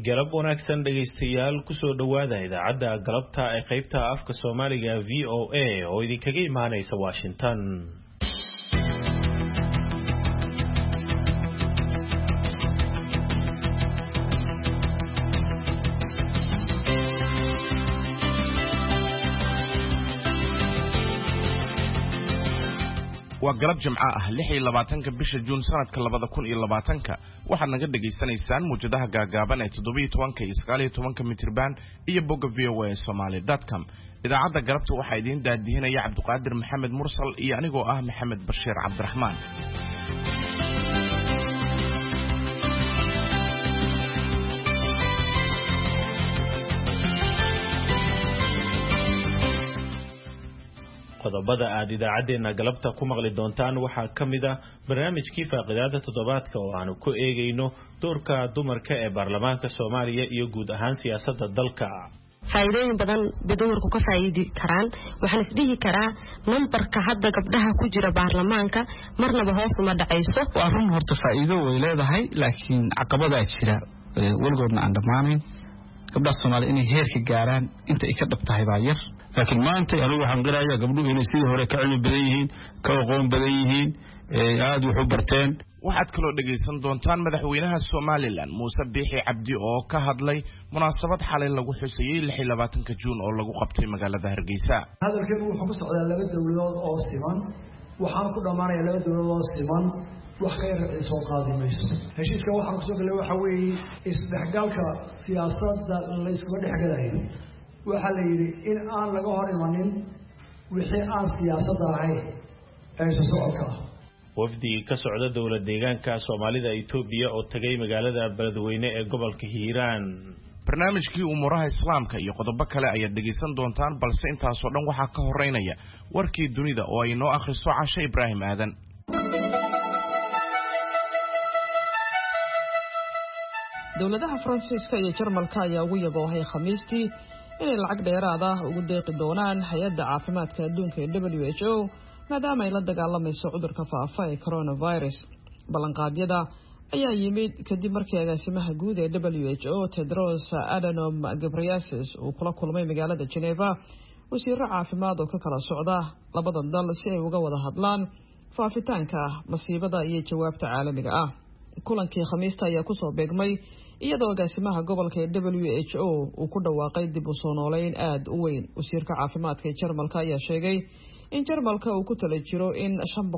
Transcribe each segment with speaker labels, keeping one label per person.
Speaker 1: galab wanaagsan dhageystayaal ku soo dhawaada idaacadda galabta ee qaybta afka Soomaaliga VOA oo idinkaga imaanaysa Washington.
Speaker 2: waa galab jimca ah 26 bisha Juun sanadka 2020 waxaad naga dhageysanaysaan muujadaha gaagaaban ee 17 iyo 19 mitir band iyo bogga voasomali.com. idaacadda galabta waxaa idin daadihinaya Cabduqaadir Maxamed Mursal iyo anigoo ah Maxamed Bashiir Cabdiraxmaan.
Speaker 1: qodobada aad idaacadeena galabta ku maqli doontaan waxaa kamid ah barnaamijkii faaqidaada toddobaadka oo aanu ku eegayno doorka dumarka ee baarlamaanka Soomaaliya iyo guud ahaan siyaasadda dalka.
Speaker 3: faa'iidooyin badan bay dumarku ka faa'iidi karaan waxaan isdhihi karaa numbarka hadda gabdhaha ku jira baarlamaanka marnaba hoos uma dhacayso.
Speaker 4: waa run horta faa'iido way leedahay laakiin caqabada jira waligoodna aan dhamaanayn. gabdhaha Soomaaliya inay heerka gaaraan inta ay ka dhabtahay baa yar. laakiin maanta anigu waxaan qirayaa gabdhuhu inay sidii hore ka cilmi badan yihiin ka aqoon badan yihiin aad wax u barteen.
Speaker 2: waxaad kaloo dhageysan doontaan madaxweynaha Soomaaliland Muuse Biixi Cabdi oo ka hadlay munaasabad xalay lagu xusayay 26 Juun oo lagu qabtay magaalada Hargeysa.
Speaker 5: hadalkeenu wuxuu ku socdaa laba dawladood oo siman waxaan ku dhamaanayaa laba dawladood oo siman wax ka yar soo qaadi mayso. heshiiska waxaan ku soo galay waxa weeye isdhexgalka siyaasadda la isku dhexgalayo. waxa la yiri in aan laga hor imanin wixii aan siyaasadda ahayn ee socodka.
Speaker 1: wafdi ka socda dawlad deegaanka Soomaalida Itoobiya oo tagay magaalada Beledweyne ee gobolka Hiiraan.
Speaker 2: barnaamijkii umuraha islaamka iyo qodobo kale ayaad dhageysan doontaan balse intaas oo dhan waxaa ka horeynaya warkii dunida oo ay noo akhriso Caasha Ibraahim Aadan.
Speaker 6: dawladaha Faransiiska iyo Jarmalka ayaa ugu yaboohay Khamiistii inay lacag dheeraad ah ugu deeqi doonaan hay'adda caafimaadka adduunka ee WHO maadaama ay la dagaalamayso cudurka faafa ee coronavirus. ballanqaadyada ayaa yimid kadib markii agaasimaha guud ee WHO Tedros Adhanom Ghebreyesus uu kula kulmay magaalada Geneva wasiirro caafimaad oo ka kala socda labada dal si ay uga wada hadlaan faafitaanka masiibada iyo jawaabta caalamiga ah. kulankii Khamiista ayaa ku soo beegmay iyadoo agaasimaha gobolka ee WHO uu ku dhawaaqay dib u soo nooleyn aad u weyn. wasiirka caafimaadka ee Jarmalka ayaa sheegay in Jarmalka uu ku tala jiro in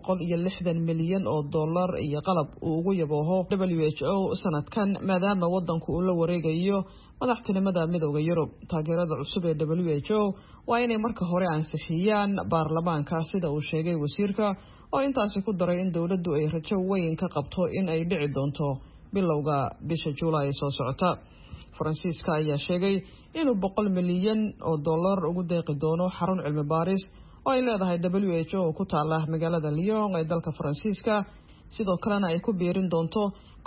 Speaker 6: 560 milyan oo dollar iyo qalab uu ugu yabooho WHO sanadkan maadaama wadanku uu la wareegayo madaxtinimada midowga Yurub. taageerada cusub ee WHO waa inay marka hore ansixiyaan baarlamaanka sida uu sheegay wasiirka oo intaasi ku daray in dawladdu ay rajo weyn ka qabto in ay dhici doonto bilowga bisha Juulaay soo socota. Faransiiska ayaa sheegay inuu 100 milyan oo dollar ugu deeqi doono xarun cilmi baaris oo ay leedahay WHO ku taala magaalada Lyon ee dalka Faransiiska sidoo kalena ay ku biirin doonto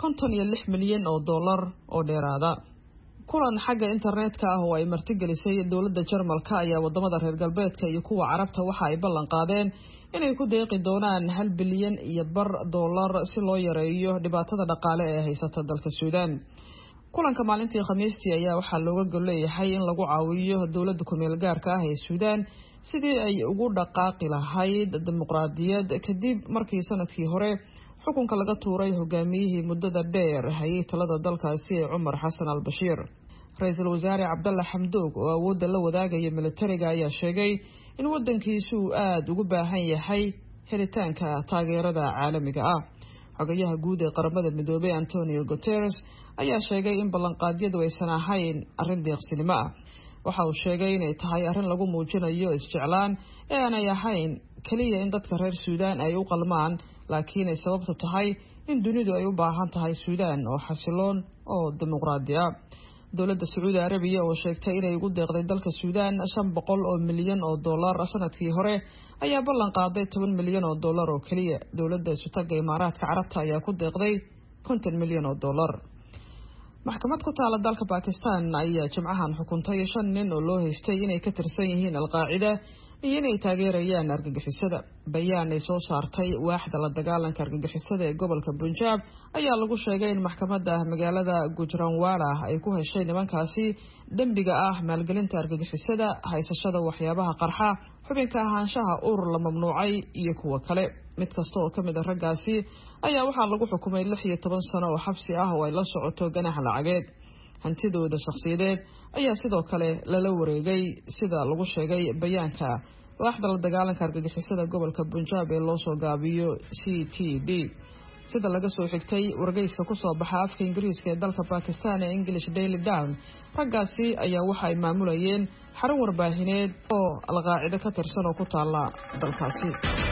Speaker 6: 56 milyan oo dollar oo dheeraada. kulan xagga internetka ah oo ay martigelisay dawladda Jarmalka ayaa wadamada reer galbeedka iyo kuwa Carabta waxa ay ballan qaadeen inay ku deeqi doonaan 1 bilyan iyo bar dollar si loo yareeyo dhibaatada dhaqaale ee haysata dalka Suudaan. kulanka maalintii Khamiistii ayaa waxa looga goleeyahay in lagu caawiyo dawladda ku meel gaarka ah ee Suudaan sidii ay ugu dhaqaaqi lahayd dimuqraadiyad kadib markii sanadkii hore xukunka laga tuuray hogaamiyihii muddada dheer hayay talada dalkaasi ee Umar Hassan al-Bashir. ra'iisul wasaare Abdallah Hamdoog oo awoodda la wadaagaya militariga ayaa sheegay in wadankiisu aad ugu baahan yahay helitaanka taageerada caalamiga ah. xogayaha guud ee qaramada midoobay Antonio Guterres ayaa sheegay in ballanqaadyadu aysan ahayn arrin deeqsinimo ah. waxa uu sheegay inay tahay arrin lagu muujinayo isjeclaan ee aanay ahayn kaliya in dadka reer Suudaan ay u qalmaan laakiin ay sababtu tahay in dunidu ay u baahan tahay Suudaan oo xasiloon oo dimuqraadi ah. dawladda Sacuudi Arabiya oo sheegtay inay ugu deeqday dalka Suudaan 500 milyan oo dollar sanadkii hore ayaa ballan qaaday 10 milyan oo dollar oo kaliya. dawladda Isutaga Imaaraadka Carabta ayaa ku deeqday 50 milyan oo dollar. maxkamad ku taala dalka Pakistan ayaa jimcahan xukuntay 5 nin oo loo haystay inay ka tirsan yihiin al-Qaacida iyo inay taageerayaan argagixisada. bayaan ay soo saartay waaxda la dagaalanka argagixisada ee gobolka Punjab ayaa lagu sheegay in maxkamadda magaalada Gujranwala ay ku heshay nimankaasi dambiga ah maalgelinta argagixisada, haysashada waxyaabaha qarxa, xubinka ahaanshaha urur la mamnuucay iyo kuwa kale. mid kasta oo kamid ah raggaasi ayaa waxaa lagu xukumay 16 sano oo xabsi ah oo ay la socoto ganax lacageed. hantidooda shakhsiyadeed ayaa sidoo kale lala wareegay sida lagu sheegay bayaanka waaxda la dagaalanka argagixisada gobolka Punjab ee loo soo gaabiyo CTD. sida laga soo xigtay wargeyska ku soo baxa afka Ingiriiska ee dalka Pakistan ee English Daily Dawn, raggaasi ayaa waxa ay maamulayeen xarun warbaahineed oo alqaacida ka tirsan oo ku taala dalkaasi.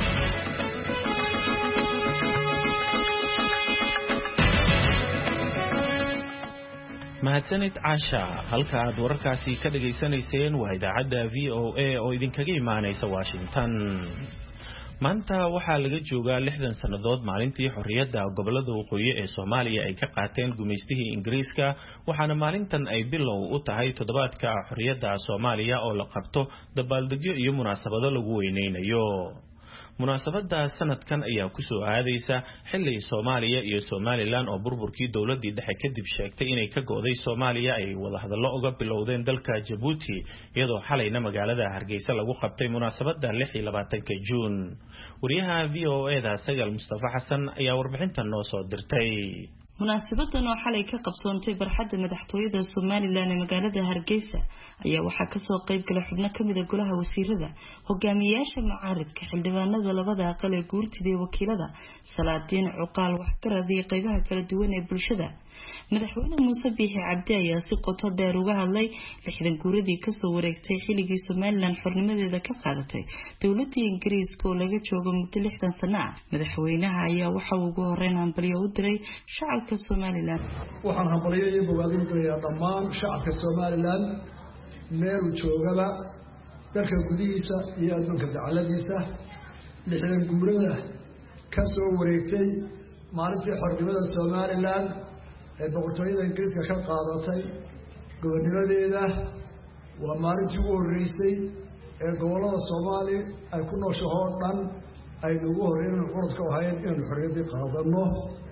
Speaker 1: mahadsanid Caasha. halka aad wararkaasi ka dhageysanayseen waa idaacadda VOA oo idinkaga imaanaysa Washington. maanta waxaa laga joogaa 60 sanadood maalintii xorriyadda gobolada waqooyi ee Soomaaliya ay ka qaateen gumeystihii Ingiriiska, waxaana maalintan ay bilow u tahay toddobaadka xorriyadda Soomaaliya oo la qabto dabaaldegyo iyo munaasabado lagu weyneynayo. munaasabada sanadkan ayaa ku soo aadaysa xilli Soomaaliya iyo Somaliland oo burburkii dawladii dhexe kadib sheegtay inay ka go'day Soomaaliya ay wada hadallo uga bilowdeen dalka Djibouti, iyadoo xalayna magaalada Hargeysa lagu qabtay munaasabada 26 Juun. wariyaha VOA-da Sagal Mustafa Xasan ayaa warbixintan noo soo dirtay.
Speaker 7: munaasabadan oo xalay ka qabsoontay barxadda madaxtooyada Somaliland ee magaalada Hargeysa ayaa waxaa ka soo qayb galay xubno kamid ah golaha wasiirada, hogaamiyayaasha mucaaradka, xildhibaanada labada aqal ee guurtida iyo wakiilada, salaadiin, cuqaal, waxgarad iyo qaybaha kala duwan ee bulshada. madaxweyne Muuse Biixi Cabdi ayaa si qoto dheer uga hadlay 60 guuradii ka soo wareegtay xilligii Somaliland xornimadeeda ka qaadatay dawladda Ingiriiska oo laga joogo muddo 60 sano ah. madaxweynaha ayaa waxa uu ugu horeyn hambalyo u diray shacabka Somaliland.
Speaker 5: waxaan hambalyo iyo bogaadin dirayaa dhammaan shacabka Somaliland meel uu joogaba, dalka gudihiisa iyo adduunka dacaladiisa. 60 guurada ka soo wareegtay maalintii xornimada Somaliland ee boqortooyada Ingiriiska ka qaadatay gobonnimadeeda waa maalintii ugu horeysay ee gobolada Soomaaliya ay ku nooshahay oo dhan ay ugu horeeyeen qorodka ahayn inuu xorriyadii qaadano.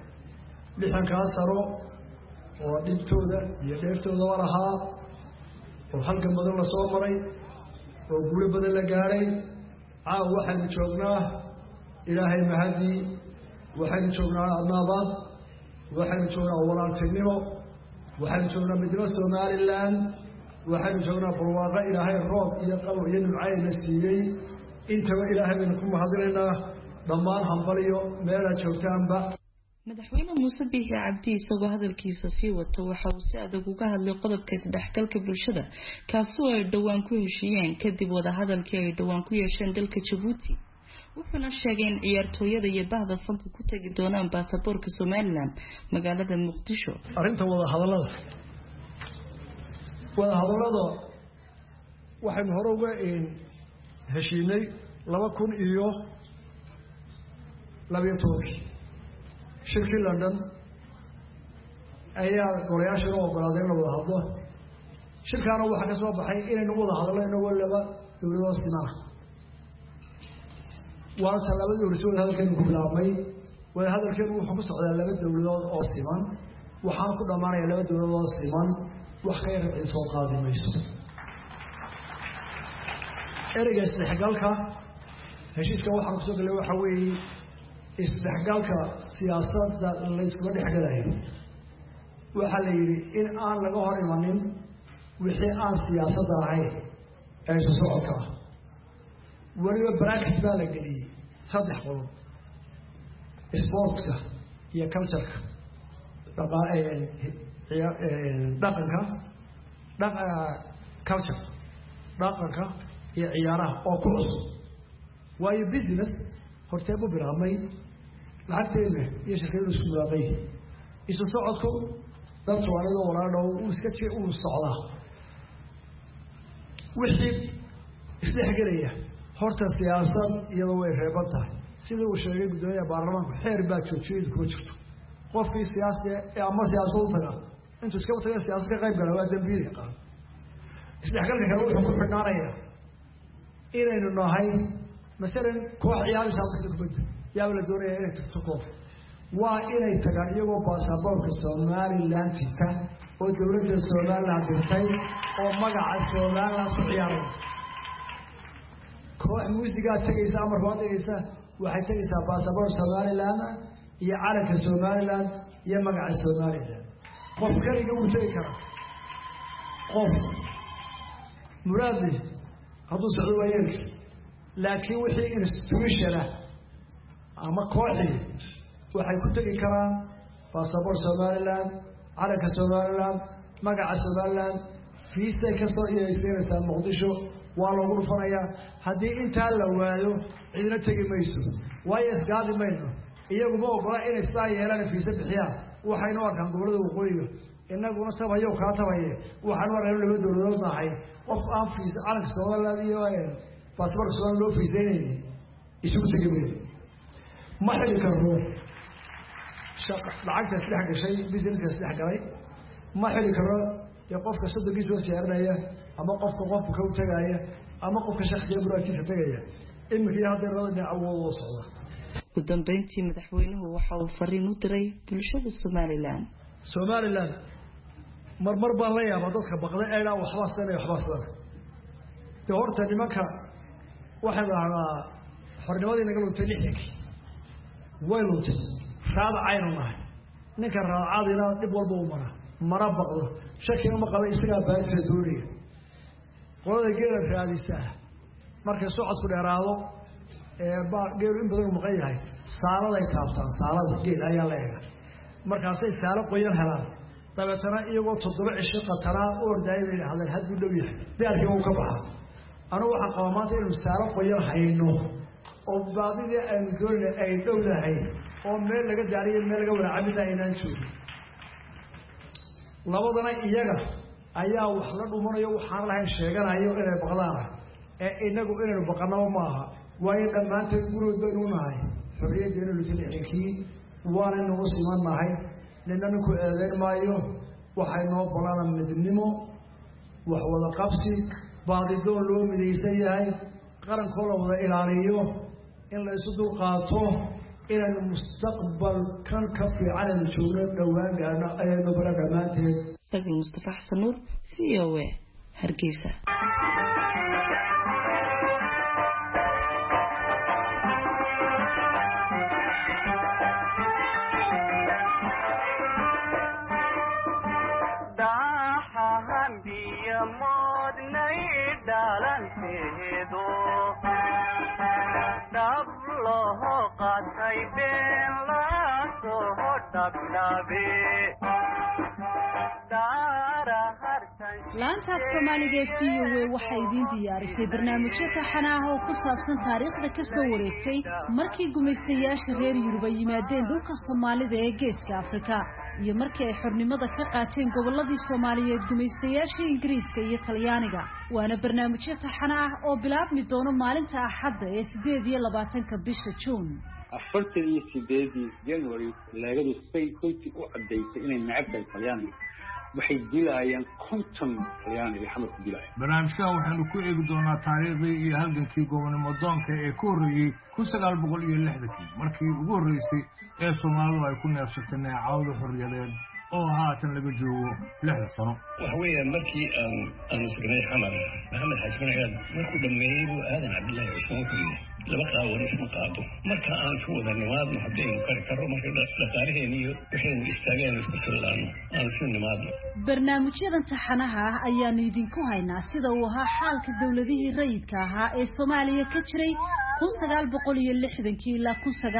Speaker 5: 60 sano oo dhibtooda iyo dheeftooda lahaa oo halkan badan la soo maray oo guulo badan la gaaray. caawa waxaynu joognaa ilaahay mahadii, waxaynu joognaa nabad, waxaynu joognaa walaaltinimo, waxaynu joognaa midnimo Somaliland, waxaynu joognaa barwaaqo ilaahay roob iyo qabow iyo nimcayn la siiyey. intaba ilaahay baynu ku mahadinaynaa. dhammaan hambaliyo meela joogtaanba.
Speaker 7: madaxweyne Muuse Biixi Cabdi isagoo hadalkiisa sii wato waxa uu si adag uga hadlay qodobka isdhexgalka bulshada kaasi oo ay dhawaan ku heshiiyeen kadib wada hadalkii ay dhawaan ku yeesheen dalka Djibouti. wuxuuna sheegay in ciyaartooyada iyo bahda fanka ku tagi doonaan baasaboorka Somaliland magaalada Muqdisho.
Speaker 5: arrinta wada hadallada waxaynu hore uga heshiinay 2012 shirkii London ayaa golayaasha loo ogolaaday in la wada hadlo. shirkaana waxaa ka soo baxay inaynu wada hadalno inagoo laba dowladood siman. waa talaabadii horreysay wada hadalkeenu ku bilaabmay. wada hadalkeenu wuxuu ku socdaa laba dowladood oo siman, waxaan ku dhammaanayaa laba dowladood oo siman, wax ka yar soo qaadi mayso. ereyga isdhexgalka heshiiska waxaan kusoo galay waxa weeye isdhexgalka siyaasadda la iskuma dhexgalayo. waxaa la yidhi in aan laga hor imanin wixii aan siyaasadda ahayn ee isu socodka ah. weliba bracket baa la geliyey 3 qodob: sportska iyo cultureka, dhaqanka iyo ciyaaraha oo ku cusub. waayo business hortee buu bilaabmay, lacagteena iyo shirkadu isku bilaabmay. isu socodku dad Soomaaliyeed oo walaalo uu iska socdaa. wixii isdhexgalaya horta siyaasad iyadoo way reeban tahay. sidii uu sheegay gudoomiyaha baarlamaanka, xeer baa joojiyay kuma jirto. qofkii siyaasi ama siyaasad u taga intuu iska taga siyaasad ka qayb gala waa dambiil yaqaan. isdhexgalka kale wuxuu ku xidhnaanayaa inaynu nahay masalan koox ciyaaraysa halka kubadda yaa la doonayaa inay tagto koox waa inay tagaan iyagoo baasaboorka Somaliland sita oo dawladda Somaliland dirtay oo magaca Somaliland ku ciyaaray koox muusiga tagaysa ama raad tagaysa waxay tagaysaa baasaboor Somaliland iyo calanka Somaliland iyo magaca Somaliland qof kaliya uu tagi kara qof muraadi hadduu socdo waayeen laakiin wixii institution ama kooxi waxay ku tagi karaan baasaboor Somaliland calanka Somaliland magaca Somaliland fiisa ka soo yeesaysa Muqdisho waa lagu dhufanayaa haddii inta la waayo cidina tagi mayso waayo isgaadi mayno iyagu ma ogola inay saa yeelaan fiisa bixiyaan waxaynu arkaan gobolada waqooyiga inaguna tabayo ka tabaye waxaan wareer laba dowladood nahay qof aan fiisa calanka Somaliland iyo baasaboor Somaliland loo fiisaynay isugu tagay ma xili karo lacagta isdhex gashay businesska isdhex galay ma xili karo ee qofka saddex soo siyaarinaya ama qofka ka u tagaya ama qofka shakhsiga buraadkiisa tagaya imika hadda rabada awood oo socda
Speaker 7: ugu dambeyntii madaxweynuhu waxa uu fariin u diray bulshada Somaliland marmar baan la yaabaa dadka baqday ee waxba sanay horta nimanka waxa la xornimadii naga luntay lixdankii way luntay raada aynu nahay ninka raacadina dib walba u mara baqdo shaki ma qaba isaga baadisa dooriga qolada geela raadisa markay socod ku dheeraado geelu in badan maqan yahay saalada ay taabtaan saalada geel ayaa la eega markaasay saalo qoyan helaan dabeetana iyagoo 7 cisho qatara ordaayay hadal had u dhow yahay daalkii uu ka baxa anigu waxaan qabaa maanta inuu saalo qoyan hayno oo baadidii aan doonay ay dhowdahay oo meel laga daariyo meel laga wada cabida inaan joogin labadana iyaga ayaa wax la dhumanayo waxaan lahayn sheeganayo inay baqdaan ee inagu inaynu baqano maaha waayo dhamaanteen gurood baynu nahay xorriyadeena lutilixinkii waana nagu siman nahay ninna ku eedeyn maayo waxay noo balan midnimo wax wada qabsi baadidoon loo midaysan yahay qarankooda wada ilaaliyo in la isu dul qaato inaynu mustaqbalkan ka fiican joogno dhawaan gaarno ayaynu barnaamijteed Dagil Mustafa Xasan Nuur VOA Hargeysa
Speaker 8: laantaad Soomaaliga VOA waxay idin diyaarisay barnaamijyo taxane ah oo ku saabsan taariikhda ka soo wareegtay markii gumaystayaasha reer Yurub ay yimaadeen dhulka Soomaalida ee Geeska Afrika iyo markii ay xornimada ka qaateen gobolladii Soomaaliyeed gumaystayaasha Ingiriiska iyo Talyaaniga waana barnaamijyo taxane ah oo bilaabmi doona maalinta Axadda ee 28 bisha June
Speaker 9: 48 January laagadu Spain kunti u cadeysay inay nacabtay Talyaaniga waxay dilayaan konton Talyaaniga xamar ku dilay
Speaker 10: barnaamijka waxaanu ku eegi doonaa taariikhdii iyo halgankii gobonimo doonka ee ku horreeyay 1960 markii ugu horreysay ee Soomaalidu ay ku neefsatay neecawda xorriyadeed oo haatan laga joogo 6 sano
Speaker 11: waxa weeyaan markii aan sugnay xamar Maxamed Xasan Ciid markuu dhameeyay aadan Cabdullaahi Cusmaan Kuriye laba qaawar isma qaado marka aan isku wada nimaadno hadaynu kari karro marka dhaqaalaheena iyo waxaynu istaageen isku filaano aan isku nimaadno
Speaker 8: barnaamijyadan taxanaha ah ayaan idinku haynaa sida uu ahaa xaalka dawladihii rayidka ahaa ee Soomaaliya ka jiray 1960 ilaa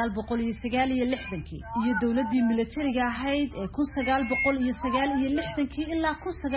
Speaker 8: 1969 iyo dawladii militariga ahayd ee 1969 ilaa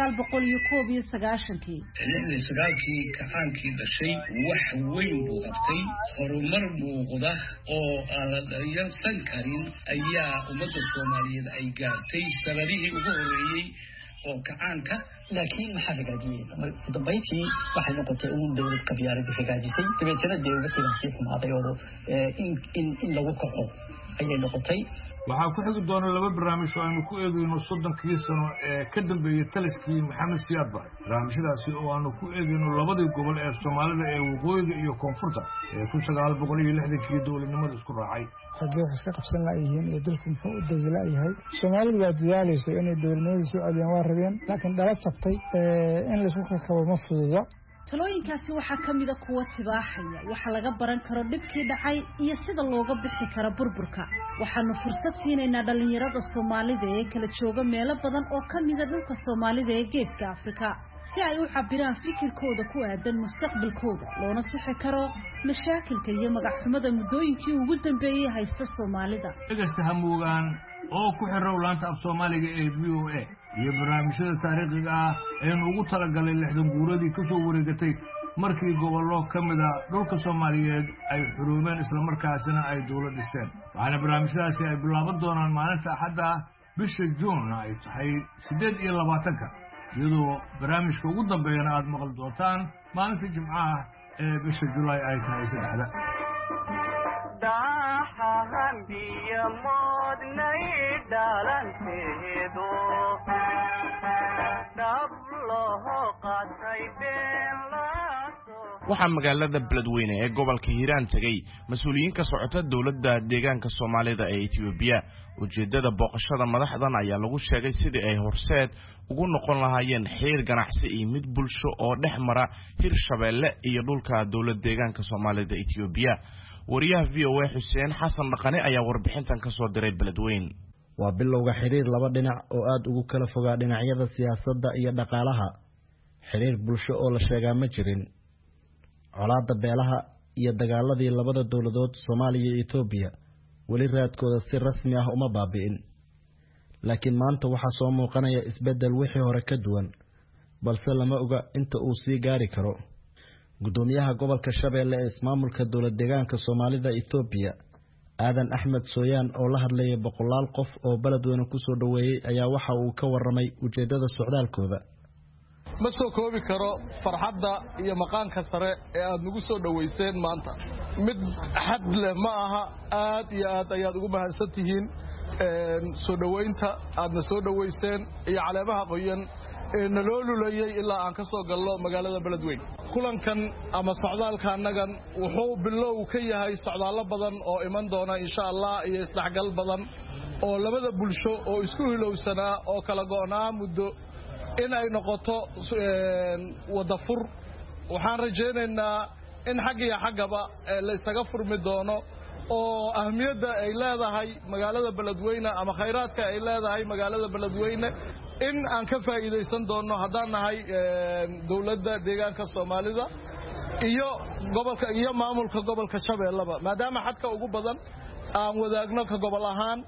Speaker 8: 1991
Speaker 11: sagaalkii kacaankii dhashay wax weyn buu qabtay horumar muuqda oo aan la yarsan karin ayaa ummadda Soomaaliyeed ay gaartay sanadihii ugu horeeyay oo kacaanka
Speaker 12: laakiin maxaa ragaadiyay dambeeytii waxay noqotay uun dawlad qabyaalad ragaadisay dabeetana dawladda wixii la sii xumaaday oo in lagu kaco ayay noqotay.
Speaker 10: waxaa ku xigi doona laba barnaamij oo aanu ku eegayno 30 sano ee ka dambeeyay taliskii Maxamed Siyaad Barre. barnaamijyadaasi oo aanu ku eegayno labadii gobol ee Soomaalida ee waqooyiga iyo koonfurta ee 1960 dowladnimada isku raacay.
Speaker 13: haddii wax iska qabsan laayeen iyo dalku muxuu u dagaalay Soomaalidu waa dadaalayso inay dowladnimada soo celiyaan waa rabeen laakiin dhalad sabtay in la isku kabo ma fududa.
Speaker 8: talooyinkaasi waxaa ka mid ah kuwa tibaaxaya waxa laga baran karo dhibkii dhacay iyo sida looga bixi karo burburka. waxaanu fursad siinaynaa dhalinyarada Soomaalida ee kala jooga meelo badan oo ka mid ah dhulka Soomaalida ee Geeska Afrika si ay u cabiraan fikirkooda ku aadan mustaqbalkooda loona sixi karo mashaakilka iyo magac xumada muddooyinkii ugu dambeeyay haysta Soomaalida.
Speaker 10: dhegeysta hamuugaan oo ku xiran laanta af Soomaaliga ee VOA iyo barnaamijyada taariikhiga ah ee ugu talagalay 60 guuradii ka soo wareegatay markii gobollo ka mid ah dhulka Soomaaliyeed ay xuruumeen isla markaasina ay dawlad dhisteen. waxaana barnaamijyadaasi ay bilaaban doonaan maalinta Axadda bisha Juun ay tahay 28 iyadoo barnaamijka ugu dambeeyana aad maqal doontaan maalinta Jimcaha ee bisha Juulaay ay tahay 3.
Speaker 2: waxaa magaalada Beledweyne ee gobolka Hiiraan tagay mas'uuliyiin ka socota dawladda deegaanka Soomaalida ee Itoobiya. ujeedada booqashada madaxdan ayaa lagu sheegay sidii ay horseed ugu noqon lahaayeen xiriir ganacsi iyo mid bulsho oo dhexmara Hirshabeelle iyo dhulka dawladda deegaanka Soomaalida Itoobiya. wariyaha VOA Xuseen Xasan Dhaqane ayaa warbixintan ka soo diray Beledweyne.
Speaker 14: waa bilowga xiriir laba dhinac oo aad ugu kala fogaa dhinacyada siyaasadda iyo dhaqaalaha. xiriir bulsho oo la sheegaa ma jirin. colaadda beelaha iyo dagaaladii labada dawladood Soomaaliya iyo Itoobiya weli raadkooda si rasmi ah uma baabi'in. laakiin maanta waxaa soo muuqanaya isbedel wixii hore ka duwan, balse lama oga inta uu sii gaari karo. gudoomiyaha gobolka Shabeelle ee ismaamulka dawlad deegaanka Soomaalida Itoobiya Aadan Axmed Sooyaan oo la hadlayay boqolaal qof oo Beledweyne ku soo dhaweeyay ayaa waxa uu ka warramay ujeedada socdaalkooda.
Speaker 15: ma soo koobi karo farxadda iyo maqaanka sare ee aad nagu soo dhaweyseen maanta. mid xad leh ma aha. aad iyo aad ayaad ugu mahadsantihiin soo dhaweynta aadna soo dhaweyseen iyo caleemaha qoyan ee naloo lulayay ilaa aan ka soo galno magaalada Beledweyne. kulankan ama socdaalka annagan wuxuu bilow ka yahay socdaallo badan oo iman doona insha Allah iyo isdhexgal badan oo labada bulsho oo isku hilowsanaa oo kala go'naa muddo in ay noqoto wada fur. waxaan rajaynaynaa in xag iyo xagaba la isaga furmi doono oo ahmiyadda ay leedahay magaalada Beledweyne ama khayraadka ay leedahay magaalada Beledweyne in aan ka faa'iideysan doono haddaan nahay dawladda deegaanka Soomaalida iyo gobolka iyo maamulka gobolka Shabeellaba maadaama xadka ugu badan aan wadaagno ka gobol ahaan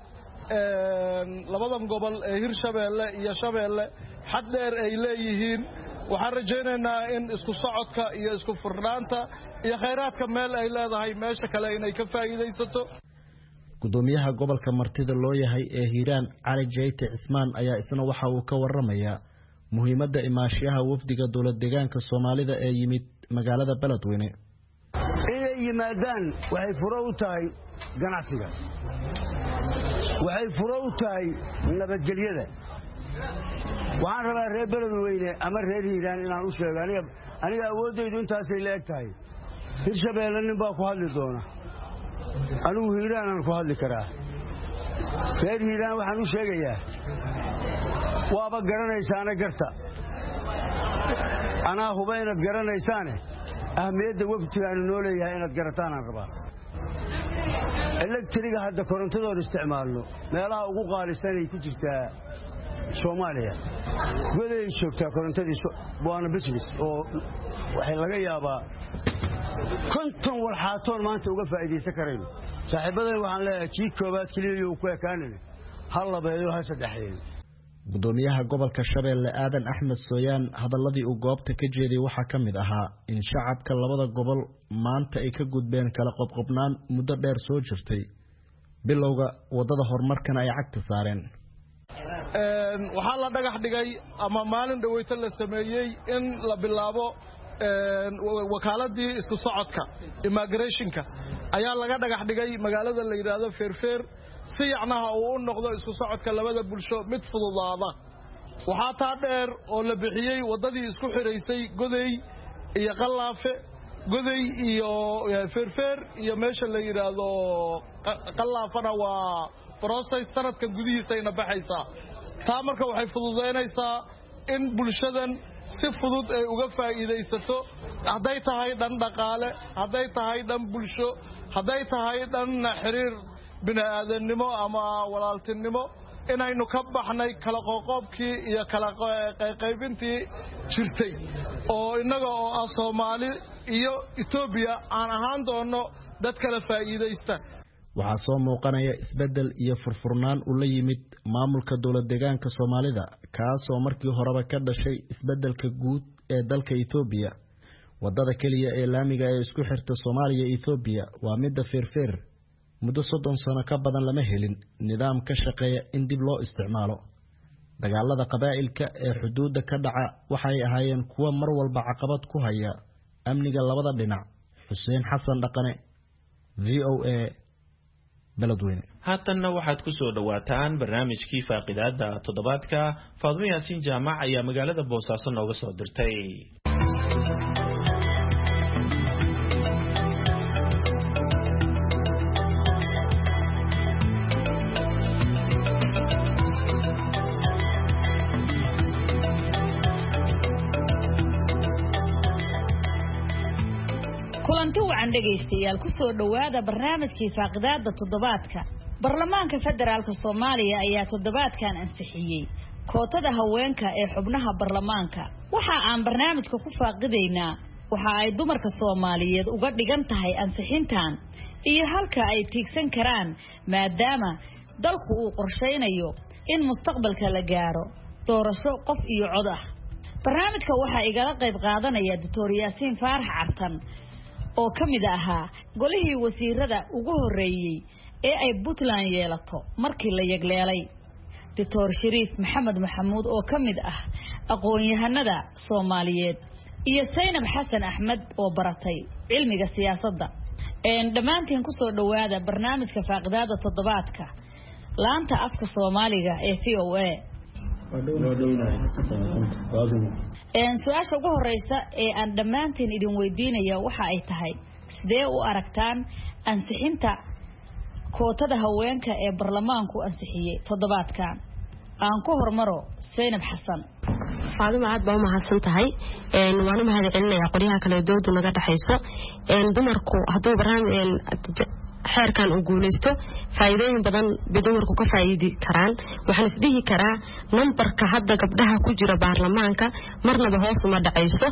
Speaker 15: labadan gobol ee Hirshabeelle iyo Shabeelle xad dheer ay leeyihiin. waxaan rajaynaynaa in isku socodka iyo isku furnaanta iyo khayraadka meel ay leedahay meesha kale inay ka faa'iideysato.
Speaker 14: gudoomiyaha gobolka martida loo yahay ee Hiiraan Cali Jeyte Cismaan ayaa isna waxa uu ka warramayaa muhiimadda imaashiyaha wafdiga dawlad deegaanka Soomaalida ee yimid magaalada Beledweyne.
Speaker 16: inay yimaadaan waxay furo u tahay ganacsiga, waxay furo u tahay nabadgelyada. waxaan rabaa reer Beledweyne ama reer Hiiraan inaan u sheego aniga awoodaydu intaasay leeg tahay. Hirshabeelle nin baa ku hadli doona, anigu Hiiraan aan ku hadli karaa. reer Hiiraan waxaan u sheegayaa waaba garanaysaana garta, anaa huba inaad garanaysaane ahmiyadda waftigaanu noo leeyahay inaad garataan aan rabaa. elektriga hadda korontadoon isticmaalno meelaha ugu qaalisanay ku jirtaa Soomaaliya. goday joogtaa korontadii waana business oo waxay laga yaabaa konton walxaatoon maanta uga faa'iideysan karayno. saaxiibaday waxaan leeyahay kii koobaad kaliya uu ku ekaanay hal labeeyo ha saddexeeyo.
Speaker 14: gudoomiyaha gobolka Shabeelle Aadan Axmed Sooyaan hadalladii uu goobta ka jeeday waxaa ka mid ahaa in shacabka labada gobol maanta ay ka gudbeen kala qobqobnaan muddo dheer soo jirtay, bilowga wadada horumarkana ay cagta saareen.
Speaker 15: waxaa la dhagax dhigay ama maalin dhaweyta la sameeyay in la bilaabo wakaaladii isku socodka immigrationka ayaa laga dhagax dhigay magaalada la yiraahdo Feerfeer si yacnaha uu u noqdo isku socodka labada bulsho mid fududaada waxaa taa dheer oo la bixiyay wadadii isku xiraysay Goday iyo Qalaafe Goday iyo Feerfeer iyo meesha la yiraahdo Qalaafana waa process sanadka gudihiisa ay nabaxaysaa taa marka waxay fududeynaysaa in bulshadan si fudud ay uga faa'iideysato haday tahay dhan dhaqaale haday tahay dhan bulsho haday tahay dhan xiriir bini'aadanimo ama walaaltinimo inaynu ka baxnay kala qoqobkii iyo kala qaybintii jirtay oo inaga oo ah Soomaali iyo Itoobiya aan ahaan doono dad kala faa'iideysta
Speaker 14: waxaa soo muuqanaya isbedel iyo furfurnaan u la yimid maamulka dawlad deegaanka Soomaalida kaas oo markii horeba ka dhashay isbedelka guud ee dalka Itoobiya wadada kaliya ee laamiga ee isku xirta Soomaaliya iyo Itoobiya waa midda Feerfeer muddo 30 sano ka badan lama helin nidaam ka shaqeeya in dib loo isticmaalo dagaalada qabaa'ilka ee xuduudda ka dhaca waxay ahaayeen kuwa mar walba caqabad ku haya amniga labada dhinac Xuseen Xasan Dhaqane VOA Beledweyne
Speaker 1: haatanna waxaad ku soo dhawaataan barnaamijkii faaqidaada toddobaadka Faadmo Yaasiin Jaamac ayaa magaalada Boosaaso nooga soo dirtay
Speaker 17: kulanti wacan dhageystayaal ku soo dhawaada barnaamijkii faaqidaada toddobaadka Baarlamaanka Federaalka Soomaaliya ayaa toddobaadkan ansixiyay kootada haweenka ee xubnaha baarlamaanka waxa aan barnaamijka ku faaqideynaa waxa ay dumarka Soomaaliyeed uga dhigan tahay ansixintan iyo halka ay tiigsan karaan maadaama dalku uu qorsheynayo in mustaqbalka la gaaro doorasho qof iyo cod ah barnaamijka waxa igala qayb qaadanaya Dr. Yaasiin Faarax Cartan oo kamid ahaa golihii wasiirada ugu horeeyay ee ay Puntland yeelato markii la yagleelay Dr. Shariif Maxamed Maxamuud oo kamid ah aqoon-yahanada Soomaaliyeed iyo Saynab Xasan Axmed oo baratay cilmiga siyaasadda dhamaantiin ku soo dhawaada barnaamijka faaqidaada toddobaadka laanta afka Soomaaliga ee VOA su-aasha ugu horeysa ee aan dhammaantiin idin weydiinaya waxa ay tahay sidee u aragtaan ansixinta kootada haweenka ee baarlamaanku ansixiyay toddobaadkan aan ku hormaro Saynab Xasan
Speaker 3: Faadmo aad baa u mahadsan tahay waan u mahadcelinayaa qoliyaha kale doodu naga dhaxayso dumarku hadduu barnaamij xeerkan uu guuleysto faa'iidooyin badan dumarku ka faa'iidi karaan waxaan isdhihi karaa numbarka hadda gabdhaha ku jira baarlamaanka marnaba hoos uma dhacayso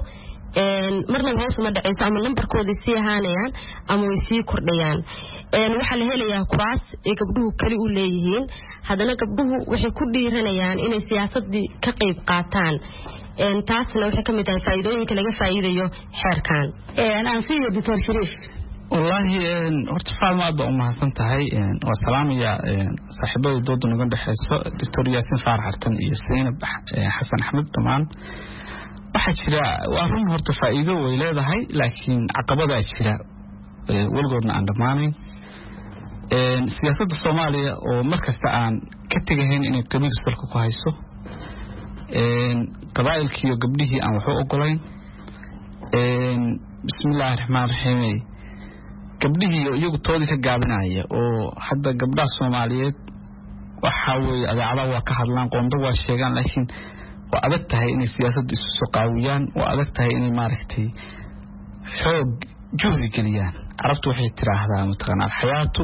Speaker 3: ama numbarkoodii sii ahaanayaan ama way sii kordhayaan waxaa la helayaa kuraas ay gabdhuhu kali u leeyihiin haddana gabdhuhu waxay ku dhiiranayaan inay siyaasadii ka qayb qaataan taasna waxay ka mid tahay faa'iidooyinka laga faa'iidayo xeerkan
Speaker 17: aan siiyo Dr. Shariif
Speaker 4: والله horta Faadmo aad u mahadsan tahay oo salaamaya saaxiibada dooda naga dhaxayso Dr. Yaasiin Faarax Cartan iyo Saynab Xasan Axmed dhamaan waxa jira waa run horta faa'iido way leedahay laakiin caqabada jira walgoodna aan dhamaanayn siyaasadda Soomaaliya oo markasta aan ka tagayn inay qabiil salka ku hayso qabaa'ilkii iyo gabdhihii aan wax u ogolayn bismillaahir rahmaanir rahiim gabdhihii iyagu toodi ka gaabinaya oo hadda gabdhaha Soomaaliyeed waxa way adaacada waa ka hadlaan qondo waa sheegan laakiin waa adag tahay inay siyaasadda isu soo qaawiyaan waa adag tahay inay maaragtay xoog juhdi geliyaan carabtu waxay tiraahdaa mutaqana alxayaatu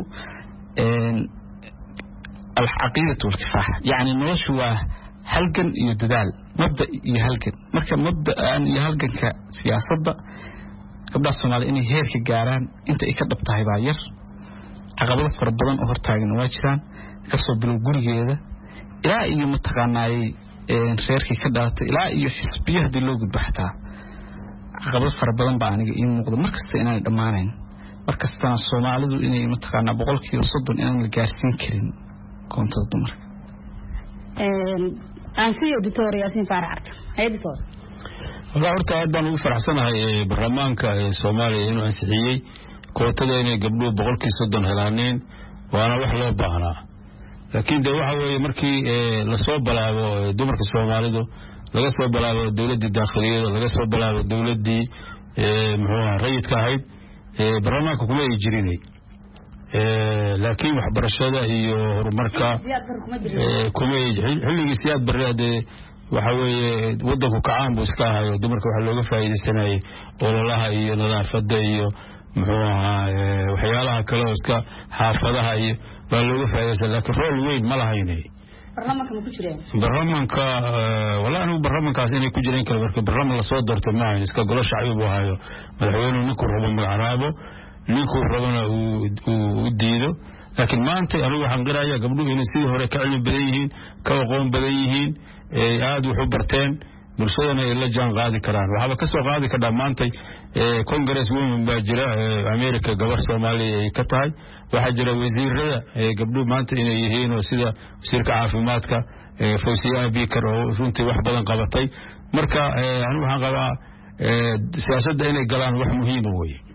Speaker 4: alcaqiidatu walkifaax yani noloshu waa halgan iyo dadaal mabda iyo halgan marka mabda'an iyo halganka siyaasadda gabdhaha Soomaaliyeed inay heerka gaaraan inta ay ka dhabtahay baa yar caqabado fara badan oo hortaagan waa jiraan ka soo bilow gurigeeda ilaa iyo mutaqanaay reerkii ka dhaatay ilaa iyo xisbiyada loo gudbo xataa caqabado fara badan baa aniga in muuqdo markasta inaan dhamaanayn markasta Soomaalidu inay mutaqana 30% inaan la gaarsiin karin koontada dumarka
Speaker 17: aan siiyo Dr. Yaasiin Faarax Cartan
Speaker 4: والله horta aad baan ugu faraxsanahay barlamaanka Soomaaliya inuu ansixiyay kootada inay gabdhuhu 30% helaaneen waana wax loo baahnaa laakiin de waxa weeye markii la soo balaabo dumarka Soomaalidu laga soo balaabo dawladda daaqiliyada laga soo balaabo dawladdii muxuu ahaa rayidka ahayd barlamaanka kuma ay jirinay laakiin waxbarashada iyo horumarka kuma xilligii siyaad barreede waxa weeye wadanku kacaan buu iska ahayo dumarka waxa looga faa'iideysanayay ololaha iyo nadaafada iyo muxuu ahaa waxyaalaha kale oo iska xaafadaha iyo baa looga faa'iideysan laakiin rol weyn ma lahaynay
Speaker 17: barlamaanka ma ku jireen
Speaker 4: barlamaanka walaal barlamaankaas inay ku jireen kale marka barlamaan la soo doortay ma ahayn iska golo shacbi buu ahayo madaxweynuhu ninkuu rabo magacaabo ninkuu rabana uu diido laakiin maanta anigu waxaan qirayaa gabdhuhu inay sidii hore ka cilmi badan yihiin ka aqoon badan yihiin aad wax u barteen bulshadana ay la jaan qaadi karaan waxba ka soo qaadi ka dhamaantay Congress women baa jira America gabar Soomaaliya ay ka tahay waxa jira wasiirada gabdhuhu maanta inay yihiin oo sida wasiirka caafimaadka Fawziya Bikar oo runtii wax badan qabatay marka anigu waxaan qabaa siyaasadda inay galaan wax muhiim ah weeye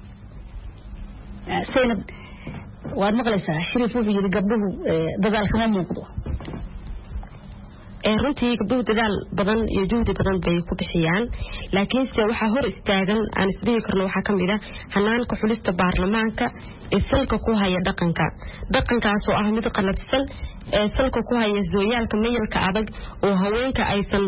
Speaker 17: Saynab waad maqlaysaa Shariif wuxuu yiri gabdhuhu dadaal kama muuqdo
Speaker 3: runtii gabdhuhu dadaal badan iyo juhdi badan bay ku bixiyaan laakiinse waxa hor istaagan aan isdhihi karno waxa kamid ah hanaanka xulista baarlamaanka ee salka ku haya dhaqankaas oo ah mid qalabsan ee salka ku haya sooyaalka meelka adag oo haweenku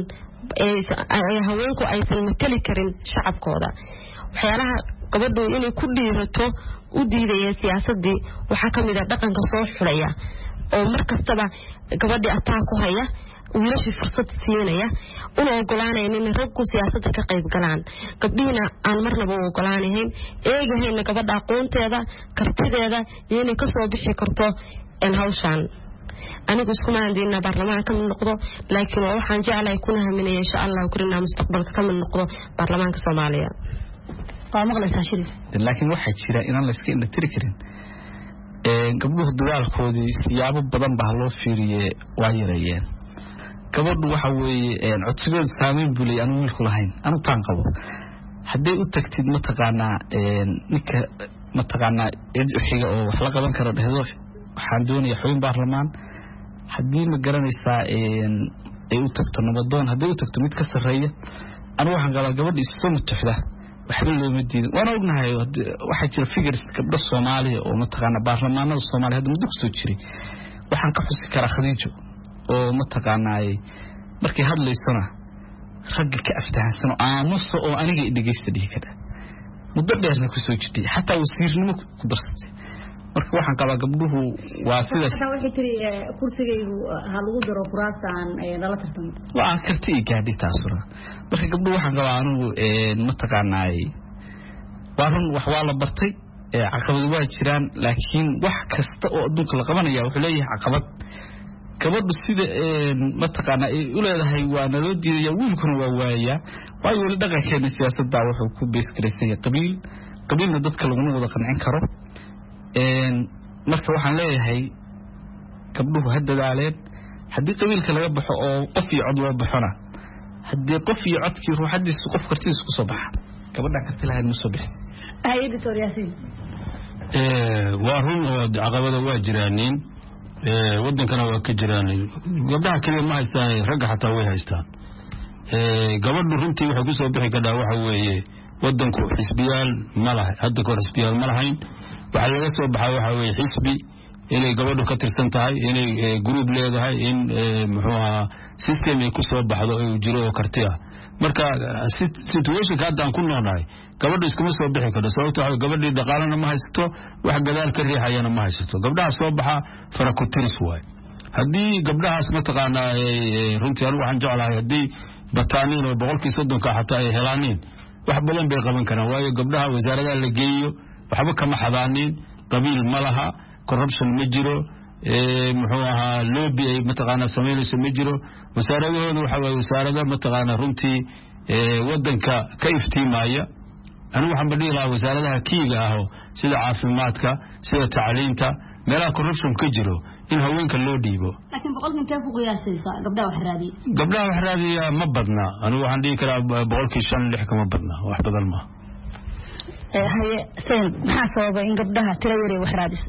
Speaker 3: aysan matali karin shacabkooda waxyaalaha gabadhu inay ku dhiirato u diidaya siyaasadii waxa kamid ah dhaqanka soo xulaya oo markastaba gabadhii ataa ku haya wiilashii fursad siinaya una ogolaanayeen in raggu siyaasadda ka qayb galaan gabdhiina aan marnaba u ogolaanayn eegahayna gabadha aqoonteeda kartideeda iyo inay ka soo bixi karto hawshan anigu isku maandina baarlamaanka ka mid noqdo laakiin waxaan jeclahay kuna haminaya insha Allah kurina mustaqbalka ka mid noqdo baarlamaanka Soomaaliya
Speaker 17: maqlaysaa Shariif
Speaker 4: laakiin waxa jira inaan la iska indhatiri karin gabdhuhu dadaalkoodii siyaabo badan baa loo fiiriyay waa yareeyeen gabadhu waxa weeye codsigeedu saameyn buu leeyahay anu wiilku lahayn anu taan qabo haddii u tagtid ma taqaanaa ninka ma taqaanaa xiga oo wax la qaban karo dhehdo waxaan doonayaa xubin baarlamaan haddii ma garanaysaa ay u tagto nabadoon haddii u tagto mid ka sarreeya anu waxaan qabaa gabadha isoo mutaxda waxba looma diidin waana ognahay waxaa jira figures gabdho Soomaaliya oo ma taqaanaa baarlamaanada Soomaaliya hadda muddo kusoo jiray waxaan ka xusi karaa Khadiijo oo ma taqaanaa markii hadlaysana rag ka aftahansan aamuso oo aniga dhageysta dhihi kara muddo dheerna ku soo jirtay xataa wasiirnimo ku darsatay marka waxaan qabaa gabdhuhu waa sidaas
Speaker 17: waxay tiri kursigaygu ha lagu daro kuraastan dala tartamo
Speaker 4: waa karti gaadhi taasura marka gabdhuhu waxaan qabaa anigu ma taqaanaa waa run wax waa la bartay caqabado waa jiraan laakiin wax kasta oo adduunka la qabanaya wuxuu leeyahay caqabad gabadhu sida ma taqaanaa u leedahay waa naloo diidaya wiilkuna waa waaya waayo wali dhaqankeena siyaasadda wuxuu ku beeskaraysan qabiilna dadka laguma wada qancin karo marka waxaan leeyahay gabdhuhu ha dadaaleen haddii qabiilka laga baxo oo qof iyo cod loo baxona haddii qof iyo codkii ruuxadiisu qof kartidiisu kusoo baxa gabadhaan karti lahayn ma soo bixin waa run oo caqabada waa jiraanin wadankana waa ka jiraan gabdhaha kaliya ma haystaan ragga xataa way haystaan gabadhu runtii waxay ku soo bixi kartaa waxa weeye wadanku xisbiyaal ma laha hadda kor xisbiyaal ma lahayn waxa laga soo baxay waxa weeye xisbi inay gabadhu ka tirsan tahay inay group leedahay in muxuu ahaa system ay ku soo baxdo oo jiro oo karti ah marka situation ka hadda aan ku noolnahay gabadhu iskuma soo bixi karto sababtoo ah gabadhii dhaqaalana ma haysto wax gadaal ka riixayana ma haysto gabdhaha soo baxa fara ku tiris waay haddii gabdhahaas ma taqaanaa runtii anigu waxaan jeclahay haddii bataaniin oo 30% xataa ay helaaniin wax badan bay qaban karaan waayo gabdhaha wasaaradaha la geeyo waxba kama xadaanin qabiil ma laha corruption ma jiro muxuu ahaa lobby ay ma taqaanaa sameynayso ma jiro wasaaradahooda waxa waaye wasaarada ma taqaanaa runtii wadanka ka iftiimaya anigu waxaan badhihi lahaa wasaaradaha kiiga ah sida caafimaadka sida tacliinta meelaha corruption ka jiro in haweenka loo dhiibo
Speaker 17: laakiin boqolkiiba intee ku qiyaasaysaa gabdhaha wax raadiya
Speaker 4: ma badna anigu waxaan dhihi karaa boqolkiiba 5-6 kama badna wax badan ma
Speaker 17: haye seen maxaa sababa in gabdhaha tiro yar wax raadiso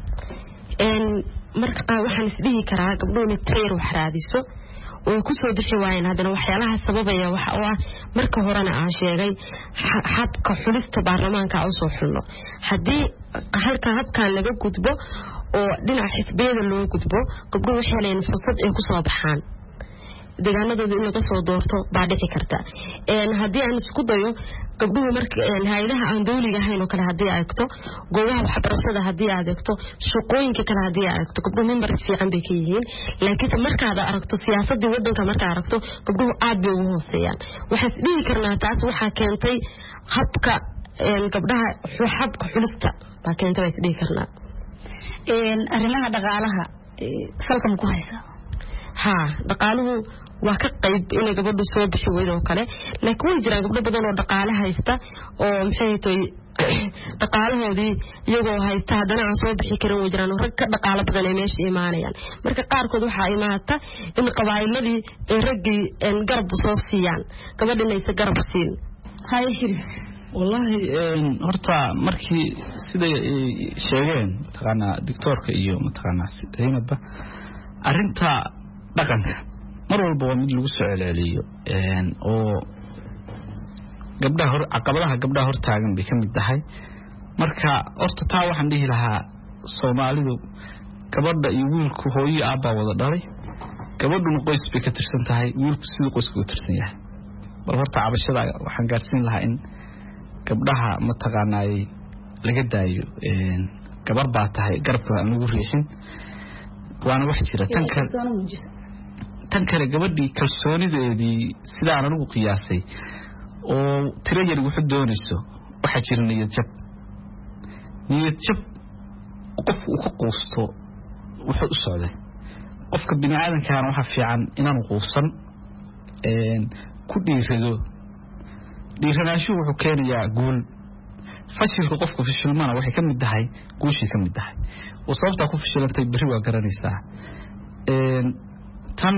Speaker 3: marka waxaan isdhihi karaa gabdhuhu tiro wax raadiso oo ku soo bixi waayeen hadana waxyaalaha sababaya waxa oo ah marka horena aan sheegay habka xulista baarlamaanka oo soo xulno hadii habkan laga gudbo oo dhinaca xisbiyada loo gudbo gabdhuhu waxay helayaan fursad ay ku soo baxaan deegaanadooda in laga soo doorto baa dhici karta haddii aan isku dayo gabdhuhu marka hay'adaha aan dawliga ahayn oo kale haddii ay eegto goobaha waxbarashada haddii aad eegto shaqooyinka kale haddii aad eegto gabdhuhu member fiican bay ka yihiin laakiin markaad aragto siyaasadda waddanka markaad aragto gabdhuhu aad bay ugu hooseeyaan waxaan dhihi karnaa taas waxaa keentay habka gabdhaha habka xulista baa keentay way dhihi karnaa
Speaker 17: arrimaha dhaqaalaha salka ku haysa
Speaker 3: dhaqaaluhu waa ka qayb in gabadhu soo bixi weydo kale laakiin way jiraan gabdho badan oo dhaqaale haysta oo maxay tahay dhaqaalahoodii iyagoo haysta hadana aan soo bixi karin way jiraan rag ka dhaqaale badan ay meesha imaanayaan marka qaarkood waxa imaata in qabaayiladii ay raggii garab soo siiyaan gabadhina aysan garab siin
Speaker 17: hay shirif
Speaker 4: wallahi horta markii sida sheegeen taqana doctorka iyo mataqana Zainabba arinta dhaqanka mar walba waa mid lagu soo celceliyo oo caqabadaha gabdhaha hor taagan bay kamid tahay marka horta taa waxaan dhihi lahaa Soomaalidu gabadha iyo wiilku hooyo aabba wada dhalay gabadhuna qoys bay ka tirsan tahay wiilku sidoo qoysku u tirsan yahay bal horta cabashada waxaan gaarsiin lahaa in gabdhaha mataqaanay laga daayo gabar baa tahay garabka aan lagu riixin waana wax jira tan kale gabadhii kalsoonideedii sidaan anigu qiyaasay oo tiro yar wuxuu doonayso waxa jira niyad jab qof uu ka quusto wuxuu u socday qofka bini aadankaana waxa fiican inaan quusan ku dhiiranaashuhu wuxuu keenayaa guul fashilka qofka fashilmana waxay ka mid tahay guushii ka mid tahay oo sababta ku fashilantay bari waa garanaysaa tan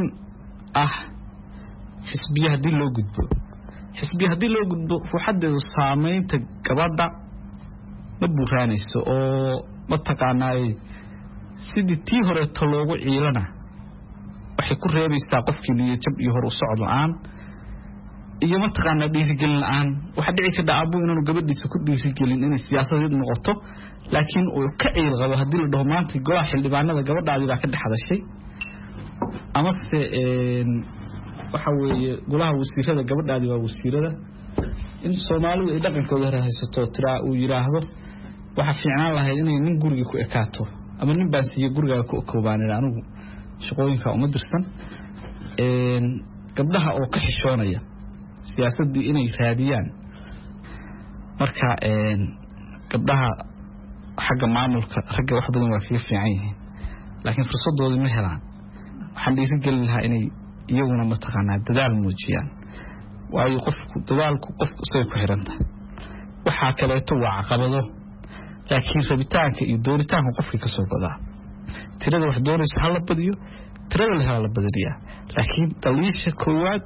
Speaker 4: xisbiya hadii loo gudbo ruuxadeedu saameynta gabadha ma buuraanayso oo mataqaanay sidii tii hore loogu ciilana waxay ku reebaysaa qofkii niyad jab iyo hor u socod la'aan iyo mataqaanaa dhiirigelin la'aan waxa dhici ka dhacabu inuu gabadhiisa ku dhiirigelin inay siyaasadeed noqoto laakiin uu ka ciil qabo hadii la dhaho maanta golaha xildhibaanada gabadhaadii baa ka dhaxdashay ama se waxa weeye golaha wasiirada gabadhaadii waa wasiirada in Soomaalidu ay dhaqankooda haysato tiraa uu yiraahdo waxa fiican lahayd inay nin guriga ku ekaato ama nin baan siiyo guriga ku koobaanin anigu shaqooyinka uma dirsan gabdhaha oo ka xishoonaya siyaasadii inay raadiyaan marka gabdhaha xagga maamulka ragga wax badan waa kaga fiican yihiin laakiin fursadooda ma helaan waxaan dhiirigelin lahaa inay iyaguna mataqaanaa dadaal muujiyaan waayo dadaalku qofku isay ku xiran tahay waxa kaleeto waa caqabado laakiin rabitaanka iyo dooritaanka qofka ka soo godaa tirada wax doonaysa hal la badiyo tirada la hal la badariya laakiin daliisha koowaad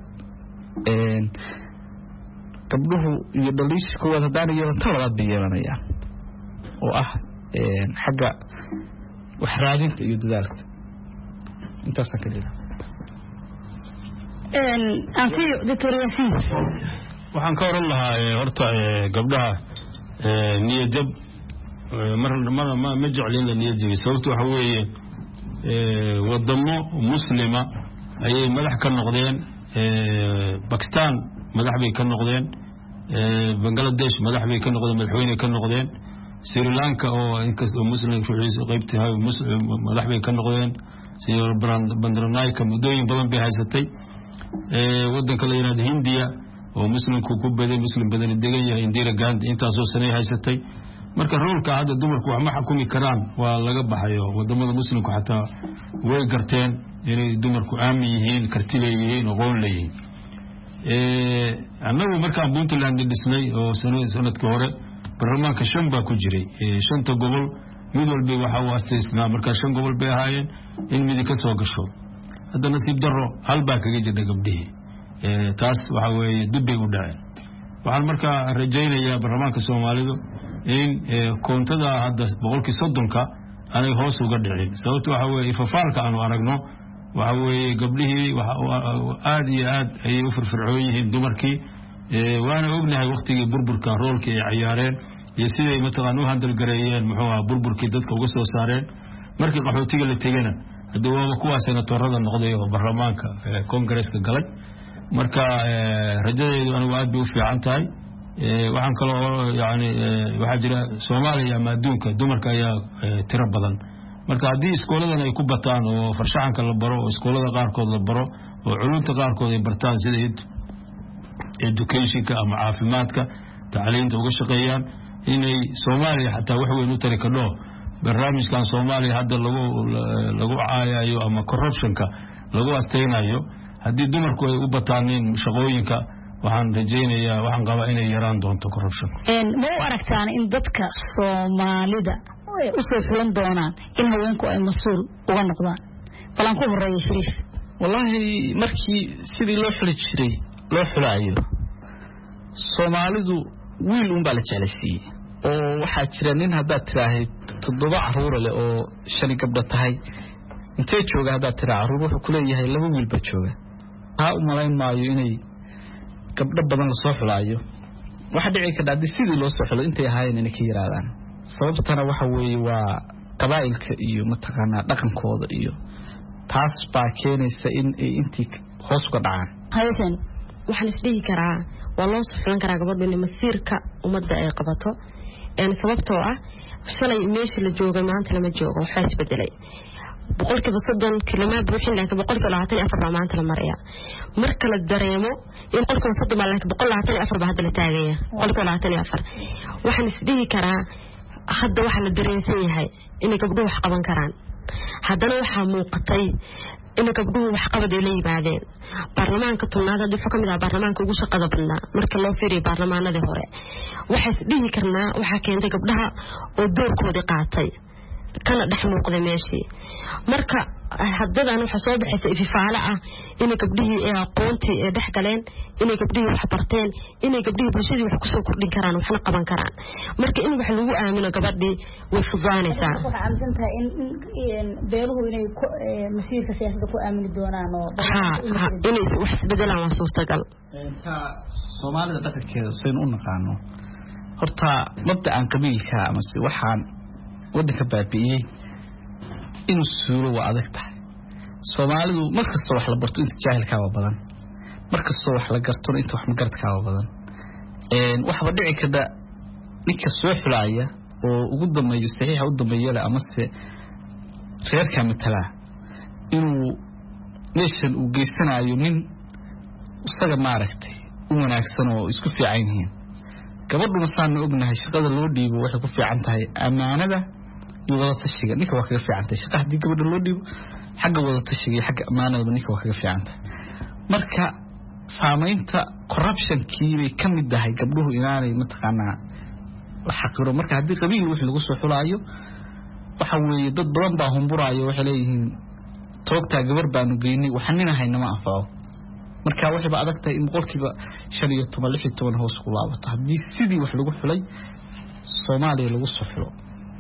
Speaker 4: gabdhuhu iyo daliisha koowaad hadaan yeelan tan labaad bay yeelanayaan oo xagga wax raadinta iyo dadaalka intaas ka dhigay
Speaker 17: anfiyo doctor Yasin
Speaker 18: waxaan ka oran lahaa horta gabdhaha niyad jab ma jeclin la niyad jab sababtu waxa weeye wadamo muslima ayay madax ka noqdeen Pakistan madax bay ka noqdeen Bangladesh madax bay ka noqdeen madaxweyne ka noqdeen Sri Lanka oo inkastoo muslim ruuxiisa qaybtahay madax bay ka noqdeen sida Bandaranaika mudooyin badan bay haysatay wadanka la yiraahdo Hindiya oo muslimku ku baday muslim badan degan yahay Indira Gandhi intaas oo sanay haysatay marka roolka hadda dumarku wax ma xukumi karaan waa laga baxayo wadamada muslimku xataa way garteen inay dumarku aamin yihiin karti leeyihiin oo qoon leeyihiin annagu markaan Puntland dhisnay oo sanadkii hore baarlamaanka 5 baa ku jiray 5 gobol mid walba waxa uu asteysnaa marka 5 gobol bay ahaayeen in mid ka soo gasho hadda nasiib darro hal baa kaga jira gabdhihii taas waxa weeye dib bay u dhaceen waxaan markaa rajaynayaa barlamaanka Soomaalidu in koontada hadda 30% aanay hoos uga dhicin sababtoo waxa weeye fafaalka aanu aragno waxa weeye gabdhihii aad iyo aad ay u firfircoon yihiin dumarkii waana ognahay waqtigii burburka roolkii ay ciyaareen iyo siday mataqaan u handal gareeyeen muxuu burburkii dadka uga soo saareen markii qaxootiga la tegana hadda waa kuwa senatorada noqday oo barlamaanka Congress-ka galay marka rajadeedu anigu aad bay u fiican tahay waxaan kale oo yaani waxa jira Soomaaliya ama adduunka dumarka ayaa tiro badan marka haddii iskooladan ay ku bataan oo farshaxanka la baro oo iskoolada qaarkood la baro oo culumta qaarkood ay bartaan sida educationka ama caafimaadka tacliinta uga shaqeeyaan inay Soomaaliya xataa wax weyn u tari karo barnaamijkan Soomaaliya hadda lagu caayayo ama corruptionka lagu asteynayo haddii dumarku ay u bataaneen shaqooyinka waxaan rajaynayaa waxaan qabaa inay yaraan doonto corruption
Speaker 17: ma u aragtaan in dadka Soomaalida u soo fulan doonaan in haweenku ay mas'uul uga noqdaan balan ku horeeyay Shariif
Speaker 4: wallahi markii sidii loo xuli jiray loo xulaayo Soomaalidu wiil un baa la jeclaysiiyay oo waxa jira nin hadda tiraahayd 7 caruur leh oo 5 gabdho tahay intee jooga hadda tiraa caruur wuxuu ku leeyahay 2 wiil baa jooga ha u malayn maayo inay gabdho badan la soo xulaayo waxa dhici karta hadii sidii loo soo xulo intay ahaayeen inay ka yiraadaan sababtana waxa weeye waa qabaa'ilka iyo mataqaana dhaqankooda iyo taas baa keenaysa in intii hoos uga dhacaan
Speaker 3: haysan waxaan isdhihi karaa waa loo soo xulan karaa gabadha masiirka ummadda ay qabato sababtoo ah shalay meesha la joogay maanta lama joogo waxa isbedelay 30% kilama buuxin laakiin 24 maanta la maraya marka la dareemo in 30% laakiin 124 hadda la taagaya 124 waxaan isdhihi karaa hadda waxa la dareensan yahay in gabdhuhu wax qaban karaan haddana waxa muuqatay in gabdhuhu wax qabad ay leeyimaadeen baarlamaanka tunaada dib ka mid ah baarlamaanka ugu shaqada badnaa marka loo fiiriyo baarlamaanada hore waxa isdhihi karnaa waxa keentay gabdhaha oo doorkooda qaatay kana dhex muuqday meeshii marka haddadan waxa soo baxaysa ififaala ah in gabdhihii ay aqoontii ay dhex galeen in gabdhihii wax barteen in gabdhihii bulshadii wax ku soo kordhin karaan waxna qaban karaan marka in wax lagu aamino gabadhii way fudaanaysaa
Speaker 17: waxa aaminsantahay in beeluhu inay masiirka siyaasadda ku aamini doonaan oo
Speaker 3: inay wax isbedelaan waa suurtagal
Speaker 4: ka Soomaalida dadkeeda seen u naqaano horta mabda'an qabiilka ama si waxaan wadanka baabi'iyay in suulo waa adag tahay Soomaalidu markasta wax la barto inta jaahilka waa badan markasta wax la garto inta wax magaradka waa badan waxba dhici kada ninka soo xulaaya oo ugu dambeeyo saxiixa u dambeeyay ama se reerka matala inuu meeshan uu geysanayo nin isaga maaragtay u wanaagsan oo isku fiican yihiin gabadhuna saan ognahay shaqada loo dhiibo waxay ku fiican tahay amaanada iyo wada tashiga ninka waa kaga fiican tahay shaqada hadii gabadha loo dhiibo xagga wada tashiga iyo xagga amaanada ninka waa kaga fiican tahay marka saameynta corruption-kii bay ka mid tahay gabdhuhu inaanay mataqaanaa la xaqiro marka hadii qabiil wixii lagu soo xulaayo waxa weeye dad badan baa humburaayo waxay leeyihiin toogtaa gabar baanu geynay waxanina haynama anfaco marka waxay ba adagtahay in boqolkiiba 15 16 hoos ku laabato hadii sidii wax lagu xulay Soomaaliya lagu soo xulo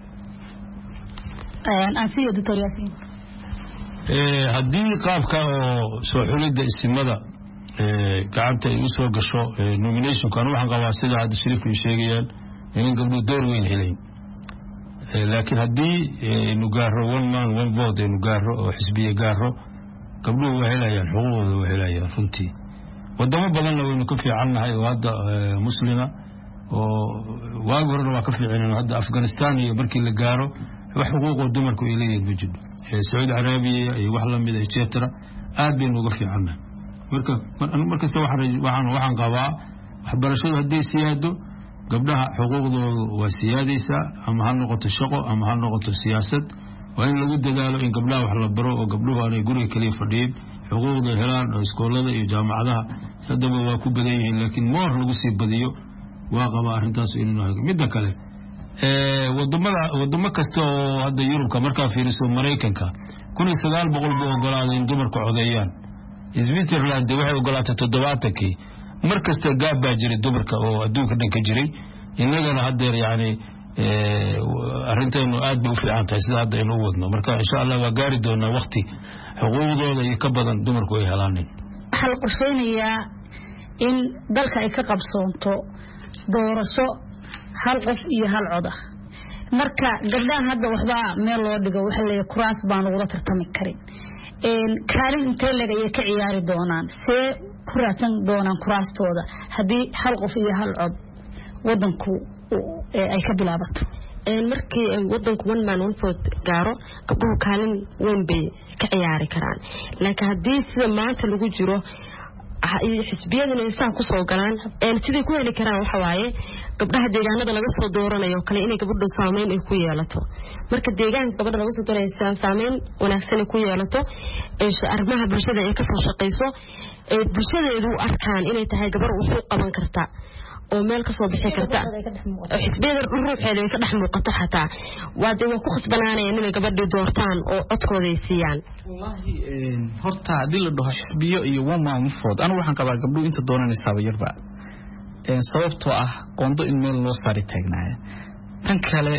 Speaker 17: ansiyo Dr. Yasin
Speaker 18: hadii qaabka oo soo xulida isimada gacanta ay u soo gasho nomination kan waxaan qabaa sida hadda Shariif uu sheegayaan in gabdho door weyn heleen laakiin hadii inu gaaro one man one vote inu gaaro oo xisbiye gaaro gabdhuhu way helayaan xuquuqdooda way helayaan runtii wadamo badanna waynu ka fiicannahay oo hadda muslima oo waagi horena waa ka fiicaneen hadda Afghanistan iyo markii la gaaro wax xuquuqo dumarku ay leeyihiin bujido Saudi Arabia iyo wax la mid ah jeetara aad bay uga fiicannahay marka waxaan qabaa waxbarashadu hadday siyaado gabdhaha xuquuqdooda waa siyaadaysa ama ha noqoto shaqo ama ha noqoto siyaasad waa in lagu dadaalo in gabdhaha wax la baro oo gabdhuhu aanay guriga kaliya fadhiyin xuquuqda helaan oo iskoolada iyo jaamacadaha haddaba waa ku badan yihiin laakiin moor lagu sii badiyo waa qabaa arrintaas inuu midda kale wadamo kasta oo hadda Yurubka markaa fiiriso Mareykanka 1900 buu ogolaaday in dumarku codeeyaan Switzerland waxay ogolaatay 70kii markasta gaab baa jiray dumarka oo adduunka dhan ka jiray inagana haddeer yani arrinteenu aad bay u fiican tahay sida hadda inuu wadno marka insha Allah waa gaari doonaa waqti xuquuqdooda iyo ka badan dumarku ay helaan
Speaker 8: hal qorsheynaya in dalka ay ka qabsoonto doorasho hal qof iyo hal cod ah marka gabdhaha hadda waxba meel loo dhigo waxa la kuraas baan ugu tartami karin kaalin intee leeg ay ka ciyaari doonaan see ku raadsan doonaan kuraastooda haddii hal qof iyo hal cod wadanku ay ka bilaabato
Speaker 3: markii wadanku one man one vote gaaro gabdhuhu kaalin weyn bay ka ciyaari karaan laakiin haddii sida maanta lagu jiro xisbiyadana isaan ku soo galaan sidii ku heli karaan waxa waaye gabdhaha deegaanada laga soo dooranayo kale inay gabadhu saameyn ay ku yeelato marka deegaanka gabadha laga soo dooranayo saameyn wanaagsan ay ku yeelato arrimaha bulshada ay ka soo shaqeyso bulshadeedu arkaan inay tahay gabar wax u qaban karta oo meel ka soo bixi karta xisbiyada ruuxeeda ay ka dhex muuqato xataa waa ku khasbanaanayaan inay gabadhii doortaan oo codkooda ay siiyaan
Speaker 4: wallahi horta hadii la dhaho xisbiyo iyo one man one vote anigu waxaan qabaa gabdhuhu inta doonanaysaaba yarba sababtoo ah qondo in meel loo saari taagnaaya tan kale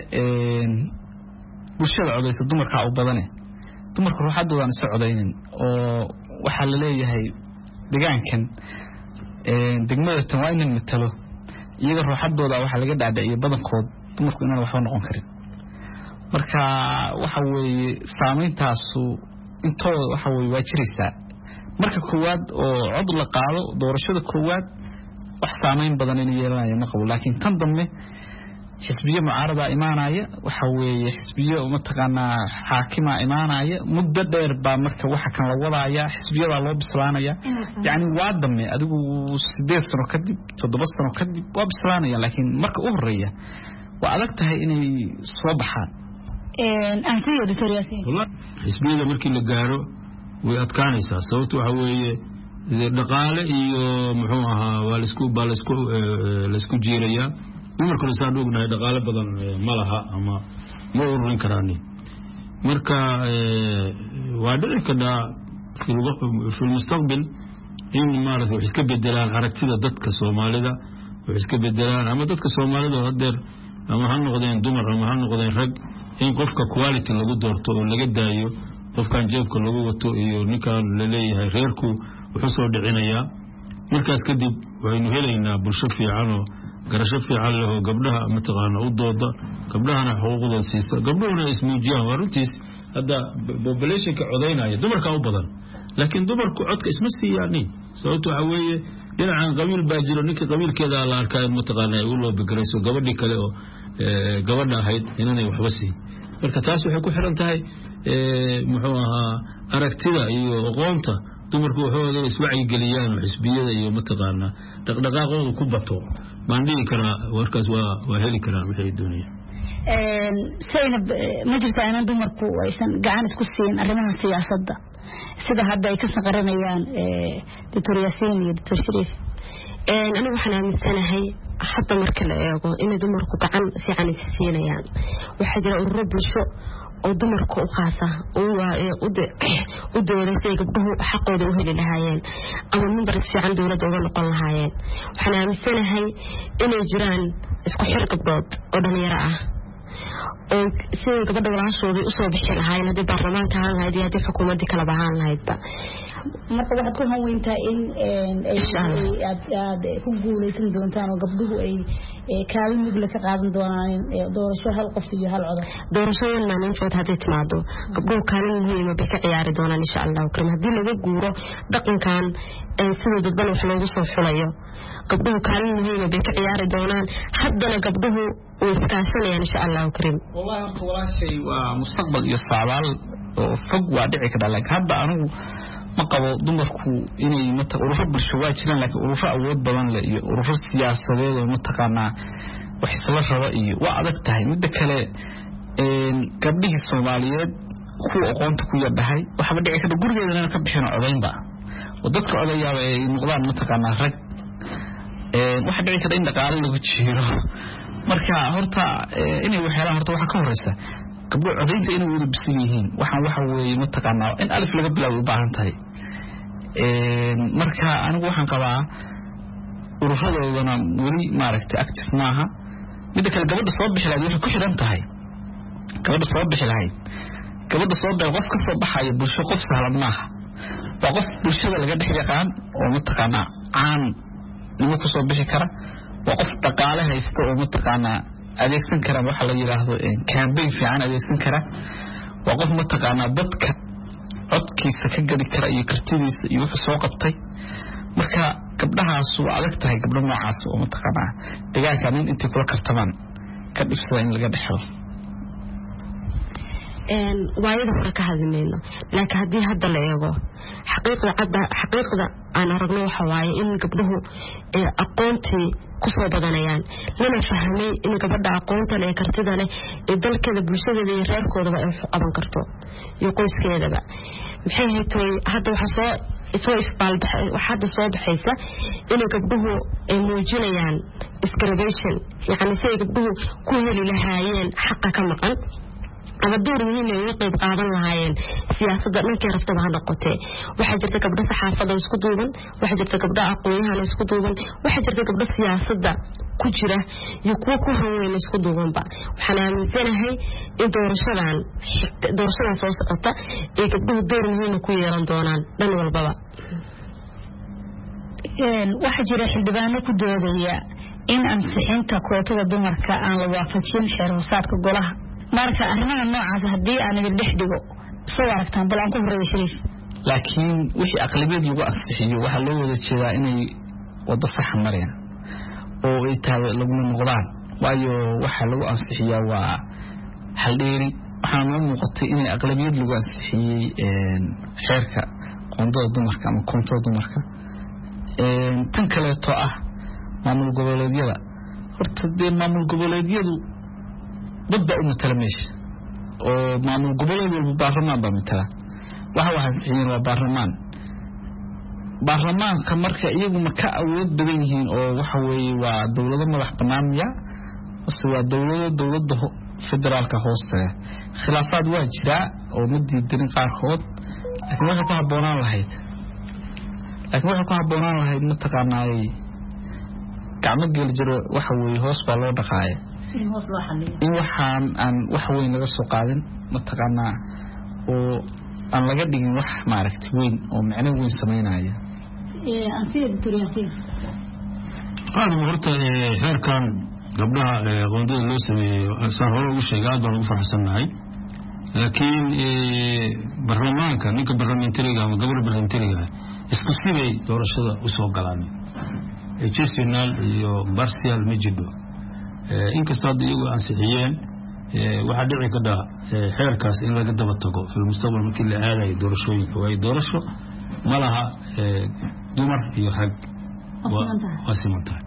Speaker 4: bulshada codaysa dumarka u badane dumarku ruuxadoodan isa codaynin oo waxaa la leeyahay deegaankan degmada tan waa inaan matalo iyaga ruuxadooda waxa laga dhaadhiciyo badankood dumarku inaan waxba noqon karin marka waxa weeye saameyntaasu intooda waxa weeye waa jiraysaa marka koowaad oo cod la qaado doorashada koowaad wax saameyn badan in yeelanaya ma qabo laakiin tan dambe xisbiyo mucaarada imaanaya waxa weeye xisbiyo uma taqaanaa xaakima imaanaya muddo dheer baa marka waxa kan la wadaaya xisbiyada loo bislaanaya yani waa dambe adigu 8 sano kadib 7 sano kadib waa bislaanaya laakiin marka u horeeya waa adag tahay inay soo baxaan
Speaker 8: ansiyo Dr. Yaasiin
Speaker 18: xisbiyada markii la gaaro way adkaanaysaa sababtu waxa weeye dhaqaale iyo muxuu ahaa waa la isku jiiraya dumarkuna saan ognahay dhaqaale badan ma laha ama ma ururin karaan marka waa dhici kartaa fi mustaqbal in maaragtay wax iska bedelaan aragtida dadka Soomaalida wax iska bedelaan ama dadka Soomaalida hadeer ama ha noqdeen dumar ama ha noqdeen rag in qofka quality lagu doorto oo laga daayo qofkan jeebka lagu wato iyo ninkan la leeyahay reerku wuxuu soo dhicinaya markaas kadib waynu helaynaa bulsho fiican oo garasho fiican leh oo gabdhaha mataqaana u dooda gabdhahana xuquuqdooda siista gabdhuhuna ismuujiyaan waa runtiis hadda populationka codaynaya dumarka u badan laakiin dumarku codka isma siiyaanin sababtu waxa weeye dhinacan qabiil baa jiro ninka qabiilkeeda la arkaa in mataqaana ay u loo bigrayso gabadhii kale oo gabadha ahayd inanay waxba siin marka taas waxay ku xiran tahay muxuu ahaa aragtida iyo aqoonta dumarku waxooda iswacyi geliyaan xisbiyada iyo mataqaana dhaqdhaqaaqooda ku bato baan dhihi karaa warkaas waa heli karaan waxay doonayaan
Speaker 8: Zainab ma jirtaa in dumarku aysan gacan isku siin arrimaha siyaasadda sida hadda ay ka saqaranayaan Dr. Yaasiin iyo Dr. Shariif
Speaker 3: anigu waxaan aaminsanahay hadda marka la eego in dumarku gacan fiican siinayaan waxa jira ururo bulsho oo dumarku u qaasa u doodaysay gabdhuhu xaqooda u heli lahaayeen ama member fiican dawladda uga noqon lahaayeen waxaan aaminsanahay inay jiraan isku xir gabdhood oo dhalinyaro ah oo sidii gabadha walaashooda u soo bixi lahaayeen haddii baarlamaanka ahaan lahayd iyo haddii xukuumaddii kala bahaan lahaydba
Speaker 8: marka waxaad ku hanweyntaa in aad ku guuleysan doontaan oo gabdhuhu ay kaalin mugla ka qaadan doonaan doorasho hal qof iyo hal cod
Speaker 3: doorashooyin maalintood hadday timaado gabdhuhu kaalin muhiima bay ka ciyaari doonaan insha allahu karim haddii laga guuro dhaqankan sida dadban wax loogu soo xulayo gabdhuhu kaalin muhiima bay ka ciyaari doonaan haddana gabdhuhu way iskaashanayaan insha allahu karim
Speaker 4: wallahi horta walaashay waa mustaqbal iyo saabaal oo fog waa dhici kara laakiin hadda anigu ma qabo dumarku inay ururo bulsho waa jiraan laakiin ururo awood badan leh iyo ururo siyaasadeed oo mataqaanaa wax isla raba iyo waa adag tahay midda kale gabdhihii Soomaaliyeed kuwa aqoonta ku yadhahay waxba dhici kara gurigeeda inaan ka bixin codaynba oo dadka codayaaba ay noqdaan mataqaanaa rag waxa dhici kara in dhaqaale lagu jiiro marka horta inay waxyaalaha horta waxa ka horeysa gabdho codaynta inay wada bisil yihiin waxaan waxa weeye mataqaanaa in alif laga bilaabo u baahan tahay marka anigu waxaan qabaa uruhadoodana weli maaragtay active maaha midda kale gabadha soo bixi lahayd waxay ku xidhan tahay gabadha soo bixi lahayd gabadha soo bixi qof ka soo baxaya bulsho qof sahlan maaha waa qof bulshada laga dhex yaqaan oo mataqaanaa caan nimo ku soo bixi kara waa qof dhaqaale haysta oo mataqaanaa adeegsan kara waxa la yiraahdo campaign fiican adeegsan kara waa qof mataqaanaa dadka codkiisa ka gadi kara iyo kartidiisa iyo wuxuu soo qabtay marka gabdhahaas waa adag tahay gabdho noocaas oo mataqaanaa dagaalkan intii kula kartamaan ka dhifsada in laga dhexo
Speaker 3: waayada hore ka hadlayno laakiin haddii hadda la eego xaqiiqda aan aragno waxa waaye in gabdhuhu aqoontii kusoo badanayaan lana fahmay in gabadha aqoonta leh kartida leh ee dalkeeda bulshadeeda iyo reerkoodaba ay wax u qaban karto iyo qoyskeedaba maxay haytay hadda waxa hadda soo baxaysa in gabdhuhu ay muujinayaan discrimination yacni si ay gabdhuhu ku heli lahaayeen xaqa ka maqan ama door muhiim ah oo qayb qaadan lahaayeen siyaasadda dhankay rabtaba ha noqotee waxaa jirta gabdho saxaafadda isku duuban waxaa jirta gabdho aqoonyahan isku duuban waxaa jirta gabdho siyaasadda ku jira iyo kuwa ku haweyn isku duubanba waxaan aaminsanahay in doorashadan soo socota ee gabdhuhu door muhiim ku yeelan doonaan dhan walbaba
Speaker 17: waxaa jira xildhibaano ku doodaya in ansixinta kootada dumarka aan la waafajin xeer hoosaadka golaha marka arrimaha noocaas haddii aan idin dhex dhigo soo aragtaan bal aan ku horeeyo Shariif
Speaker 4: laakiin wixii aqlabiyad lagu ansixiyo waxa loo wada jeedaa inay wada sax mareen oo ay tahay lagu noqdaan waayo waxa lagu ansixiyaa waa hal dheeri waxaan u muuqatay in aqlabiyad lagu ansixiyay xeerka qoondada dumarka ama koontada dumarka tan kale to ah maamul goboleedyada horta dee maamul goboleedyadu dadba u matala meesha oo maamul goboleed walba baarlamaan baa matala waxa ansixiyeen waa baarlamaanka marka iyagu ma ka awood badan yihiin oo waxa weeye waa dawlado madax banaanaya ase waa dawladda federaalka hoose khilaafaad waa jira oo ma diidanin qaarkood laakiin waxa ku habboonaan lahayd mataqaanaa gacmo geli jiro waxa weeye hoos baa loo dhaqaaya in waxaan aan wax weyn laga soo qaadin mataqaanaa oo aan laga dhigin wax maaragtay weyn oo macno weyn sameynaya
Speaker 18: horta xeerkan gabdhaha qoondada loo sameeyo saan hore ugu sheegay aad baan ugu faraxsannahay laakiin baarlamaanka ninka barlamentariga ama gabadha barlamentariga isku siday doorashada usoo galaan exceptional iyo partial ma jiro inkastoo hadda iyagu ansixiyeen waxaa dhici kadha xeerkaas in laga daba tago fi mustaqbal markii la aadayo doorashooyinka waayo doorasho ma laha dumar iyo rag waa siman tahay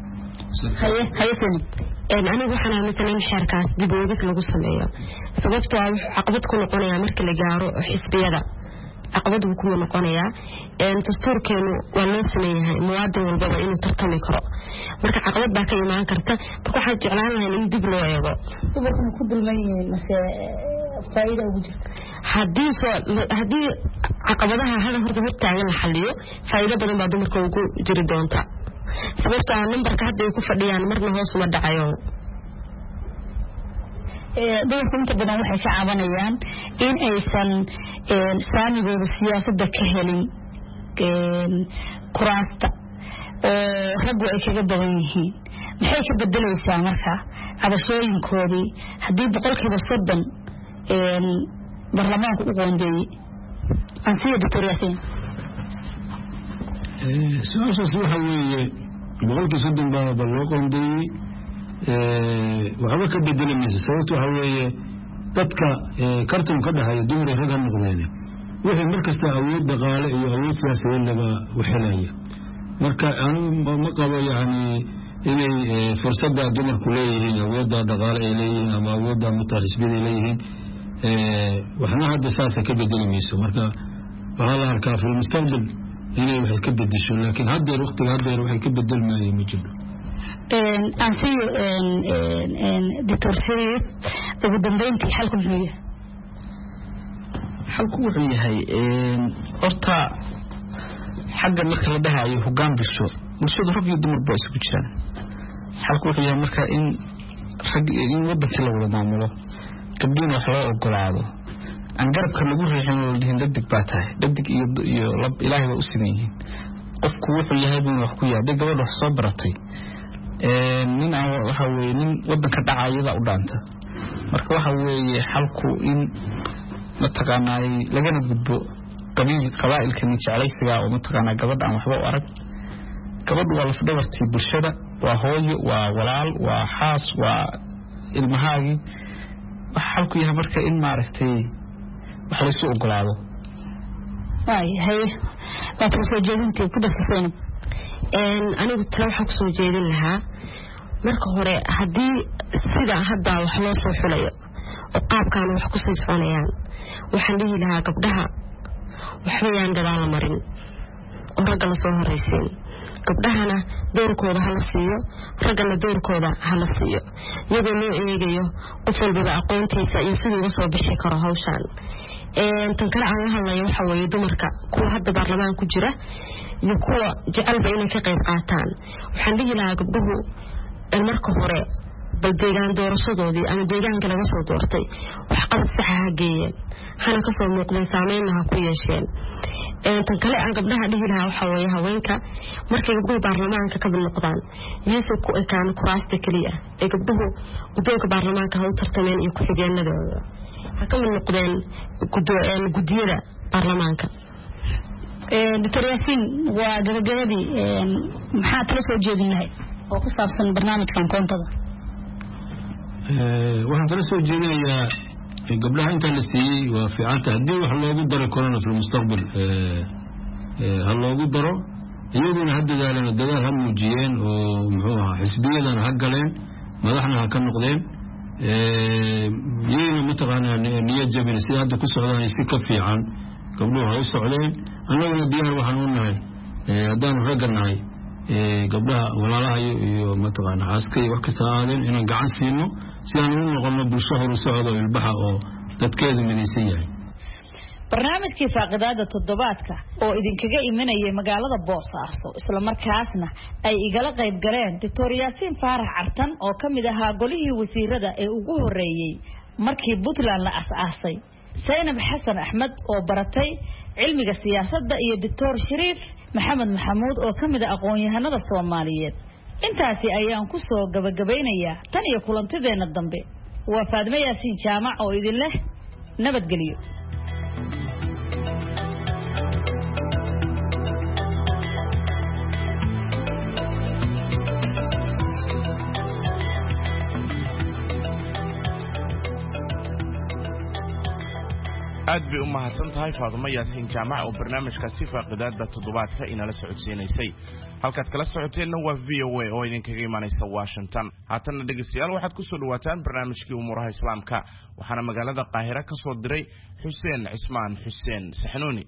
Speaker 3: anigu waxaan aaminsanahay in xeerkaas dib u eegis lagu sameeyo sababtoo ah wuxuu caqabad ku noqonayaa marka la gaaro xisbiyada caqabad buu ku noqonayaa dastuurkeenu waa loo sameeyahay muwaadin walbaba inuu tartami karo marka caqabad baa ka imaan karta marka waxaan jeclaan lahayn in dib loo eego
Speaker 17: dumarku ku dulman yihiin mase faa'iido ugu jirta
Speaker 3: haddii caqabadaha hada hortaagan la xalliyo faa'iido badan baa dumarka ugu jiri doonta sababtoo ah numbarka hadda ay ku fadhiyaan marna hoos uma dhacayo
Speaker 17: dumarku inta badan waxay ka cabanayaan in aysan saamigooda siyaasadda ka helin kuraasta oo raggu ay kaga badan yihiin maxay ka bedelaysaa marka cabashooyinkoodii haddii 30% baarlamaanku u qoondeeyey ansiya doctor Yaasiin
Speaker 18: su-aashaas waxa weeye 30% baa loo qoondeeyey waxba ka bedeli mayso sababto waxa weeye dadka kartan ka dhaxaya dumar iyo rag ha noqdeen wixii markasta awood dhaqaale iyo awood siyaasadeed laga waxelaya marka anigu ma qabo yani inay fursadda dumarku leeyihiin awoodda dhaqaale ay leeyihiin ama awoodda mutaxisbida ay leeyihiin waxna hadda saasa ka bedeli mayso marka waxaa la arkaa fi mustaqbal inay wax ka bedesho laakiin haddeer waqtiga haddeer waxay ka bedelmayeen ma jiro
Speaker 17: ansiyo Dr. Sharif ugu dambeyntii xalku muxuu yahay
Speaker 4: xalku wuxuu yahay horta xagga marka la dhahayo hoggaan bulshadu rag iyo dumar baa isku jiraan xalku wuxuu yahay marka in waddanka la wada maamulo gabdhiin wax loo ogolaado aan garabka lagu riixin oo dhihin degdeg baa tahay degdeg iyo lab ilaahay waa u siman yihiin qofku wuxuu yahay buu wax ku yahay gabadh wax soo baratay nin waxa weeye nin waddanka dhacayada u dhaanta marka waxa weeye xalku in mataqaanaa lagana gudbo qabaa'ilka nin jeclaysiga oo mataqaanaa gabadh aan waxba u arag gabadhu waa lafdhabartii bulshada waa hooyo waa walaal waa xaas waa ilmahaagii waxa xalku yahay marka in maaragtay wax la isu ogolaado
Speaker 3: hay waad soo jeedintii ku dasafeen anigu tala waxaan kusoo jeedin lahaa marka hore haddii sida hadda wax loo soo xulayo oo qaabkaan wax ku soo soconayaan waxaan dhihi lahaa gabdhaha waxba yaan gadaal la marin oo ragga la soo horeysiin gabdhahana doorkooda hala siiyo raggana doorkooda hala siiyo iyagoo loo eegayo qof walbaba aqoontiisa iyo siduu uga soo bixi karo hawshaan tan kale aan la hadlayo waxa weeye dumarka kuwa hadda baarlamaan ku jira iyo kuwa jecelba inay ka qayb qaataan waxaan dhihi lahaa gabdhuhu marka hore bal deegaan doorashadoodii ama deegaanka laga soo doortay wax qabad sax ha geeyeen hana ka soo muuqdeen saameynna ha ku yeesheen tan kale aan gabdhaha dhihi lahaa waxa weeye haweenka markay gabdhuhu baarlamaanka ka mid noqdaan iyasoo ku ekaan kuraasta keliya ee gabdhuhu guddoonka baarlamaanka ha u tartameen iyo ku-xigeenadooda ha ka mid noqdeen guddiyada baarlamaanka
Speaker 17: Dr. Yaasiin waa gabagabadii maxaa tala soo jeedin lahayd oo ku saabsan barnaamijkan koontada
Speaker 18: waxaan kala soo jeedinayaa gabdhaha inta la siiyey waa fiicanta haddii wax loogu daro corona fi mustaqbal ha loogu daro iyaguna ha dadaaleen dadaal ha muujiyeen oo muxuu ahaa xisbiyadana ha galeen madaxna ha ka noqdeen iyaguna mataqaanaa niyad jabin sida hadda ku socdaan si ka fiican gabdhuhu ha u socdeen annaguna diyaar waxaan u nahay haddaanu ragga nahay gabdhaha walaalaha iyo mataqaanaa xaaskay wax kasta aadeen inaan gacan siino si aan u noqono bulsho horu socdo ilbaxa oo dadkeedu midaysan yahay
Speaker 17: barnaamijkii faaqidaada toddobaadka oo idinkaga imanayay magaalada Boosaaso isla markaasna ay igala qayb galeen Dr. Yaasiin Faarax Cartan oo kamid ahaa golihii wasiirada ee ugu horeeyay markii Puntland la asaasay Zainab Xasan Axmed oo baratay cilmiga siyaasadda iyo Dr. Sharif Maxamed Maxamuud oo kamid ah aqoon-yahanada Soomaaliyeed intaasi ayaan ku soo gabagabeynayaa tan iyo kulantideena dambe waa Faadimo Yaasiin Jaamac oo idin leh nabadgelyo
Speaker 2: aad bay u mahadsan tahay Faadimo Yaasiin Jaamac oo barnaamijkaasi faaqidaada toddobaadka inala socodsiinaysay halkaad kala socoteenna waa VOA oo idinkaga imanaysa Washington haatan dhageystayaal waxaad ku soo dhawaataan barnaamijkii umuraha islaamka waxaana magaalada Qaahira ka soo diray Xuseen Cismaan Xuseen Saxnuuni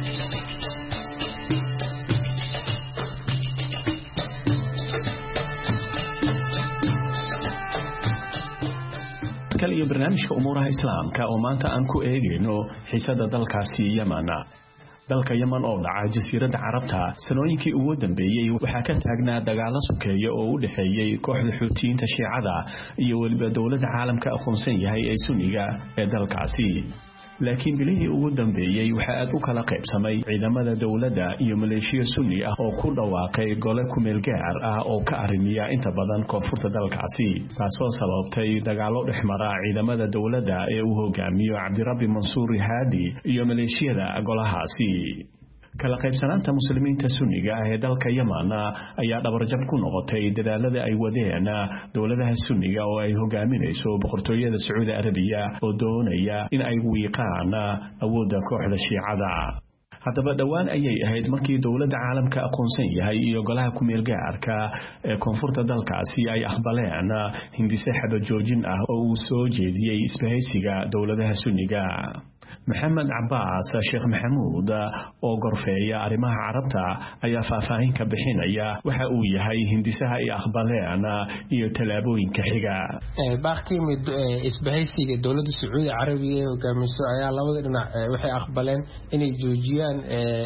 Speaker 19: iyo barnaamijka umuraha islaamka oo maanta aan ku eegayno xiisada dalkaasi Yemen dalka Yemen oo dhaca jasiiradda Carabta sanooyinkii ugu dambeeyay waxaa ka taagnaa dagaalo sokeeye oo u dhaxeeyay kooxda Xuutiyiinta Shiicada iyo waliba dawladda caalamka aqoonsan yahay ee Sunniga ee dalkaasi laakiin bilihii ugu dambeeyay waxa aad u kala qaybsamay ciidamada dawladda iyo maleeshiya Sunni ah oo ku dhawaaqay gole ku meel gaar ah oo ka arrimiya inta badan koonfurta dalkaasi taasoo sababtay dagaalo dhexmara ciidamada dawladda ee uu hogaamiyo Cabdirabbi Mansuur Haadi iyo maleeshiyada golahaasi kala qaybsanaanta muslimiinta Sunniga ah ee dalka Yemen ayaa dhabarjab ku noqotay dadaalada ay wadeen dawladaha Sunniga oo ay hogaaminayso boqortooyada Sacuudi Arabiya oo doonaya in ay wiiqaan awoodda kooxda Shiicada haddaba dhowaan ayay ahayd markii dowladda caalamka aqoonsan yahay iyo golaha ku-meel gaarka ee koonfurta dalkaasi ay aqbaleen hindise xabad joojin ah oo uu soo jeediyey isbahaysiga dowladaha sunniga maxamed cabaas sheekh maxamuud oo gorfeeya arrimaha carabta ayaa faahfaahin ka bixinaya waxa uu yahay hindisaha ay aqbaleen iyo talaabooyinka xiga
Speaker 20: baaqtimid isbahaysiga dowladda sacuudi carabiga ee hogaamiso ayaa labada dhinac waxay aqbaleen inay joojiyaan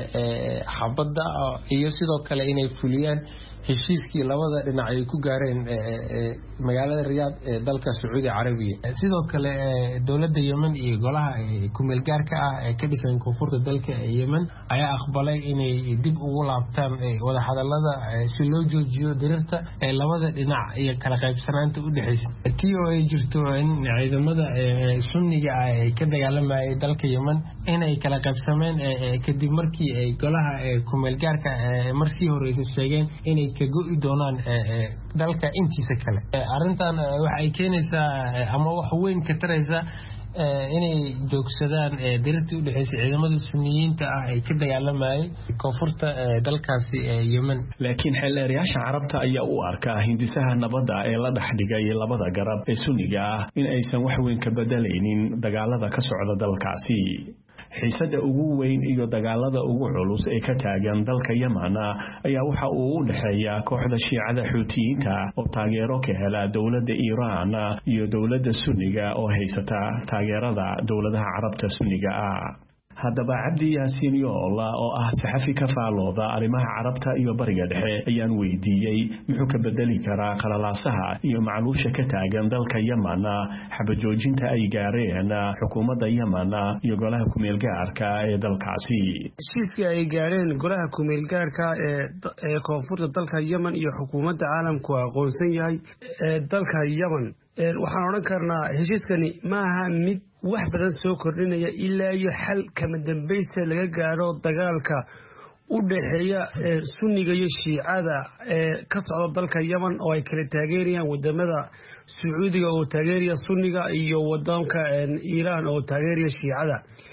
Speaker 20: xabadda iyo sidoo kale inay fuliyaan heshiiskii labada dhinac ay ku gaareen magaalada riyaad ee dalka sacuudi carabiya sidoo kale dowladda yemen iyo golaha ku-meel gaarka ah ee ka dhisan koonfurta dalka yemen ayaa aqbalay inay dib ugu laabtaan wadahadalada si loo joojiyo dirirta ee labada dhinac iyo kala qaybsanaanta u dhexaysa tii oo ay jirto in ciidamada sunniga ah ay ka dagaalamayay dalka yemen inay kala qaybsameen kadib markii ay golaha ku-meel gaarka marsii horeysa sheegeen inay ka go'i doonaan dalka intiisa kale arrintan waxa ay keenaysaa ama wax weyn ka taraysa inay joogsadaan dirirtii u dhexaysay ciidamada sunniyiinta ah ay ka dagaalamayay koonfurta dalkaasi yemen
Speaker 19: laakiin xeelleerayaasha carabta ayaa u arkaa hindisaha nabadda ee la dhexdhigay labada garab ee sunniga ah in aysan wax weyn ka bedelaynin dagaalada ka socda dalkaasi xiisada ugu weyn iyo dagaalada ugu culus ee ka taagan dalka Yemen ayaa waxa uu u dhaxeeyaa kooxda Shiicada Xuutiyiinta oo taageero ka hela dawladda Iiraan iyo dawladda Sunniga oo haysata taageerada dawladaha Carabta Sunniga ah haddaba Cabdi Yaasiin Yoola oo ah saxafi ka faalooda arrimaha Carabta iyo Bariga Dhexe ayaan weydiiyay muxuu ka bedeli karaa qalalaasaha iyo macluusha ka taagan dalka Yemen xabajoojinta ay gaareen xukuumadda Yemen iyo golaha ku-meel gaarka ee dalkaasi
Speaker 21: heshiiska ay gaareen golaha ku-meel gaarka ee koonfurta dalka Yemen iyo xukuumadda caalamku aqoonsan yahay dalka Yemen waxaan oran karnaa heshiiskani maaha mid wax badan soo kordhinaya ilaa iyo xal kama dambaysta laga gaaro dagaalka u dhaxeeya sunniga iyo shiicada ka socda dalka Yemen oo ay kala taageerayaan wadamada Sacuudiga oo taageeraya sunniga iyo wadanka Iiraan oo taageeraya shiicada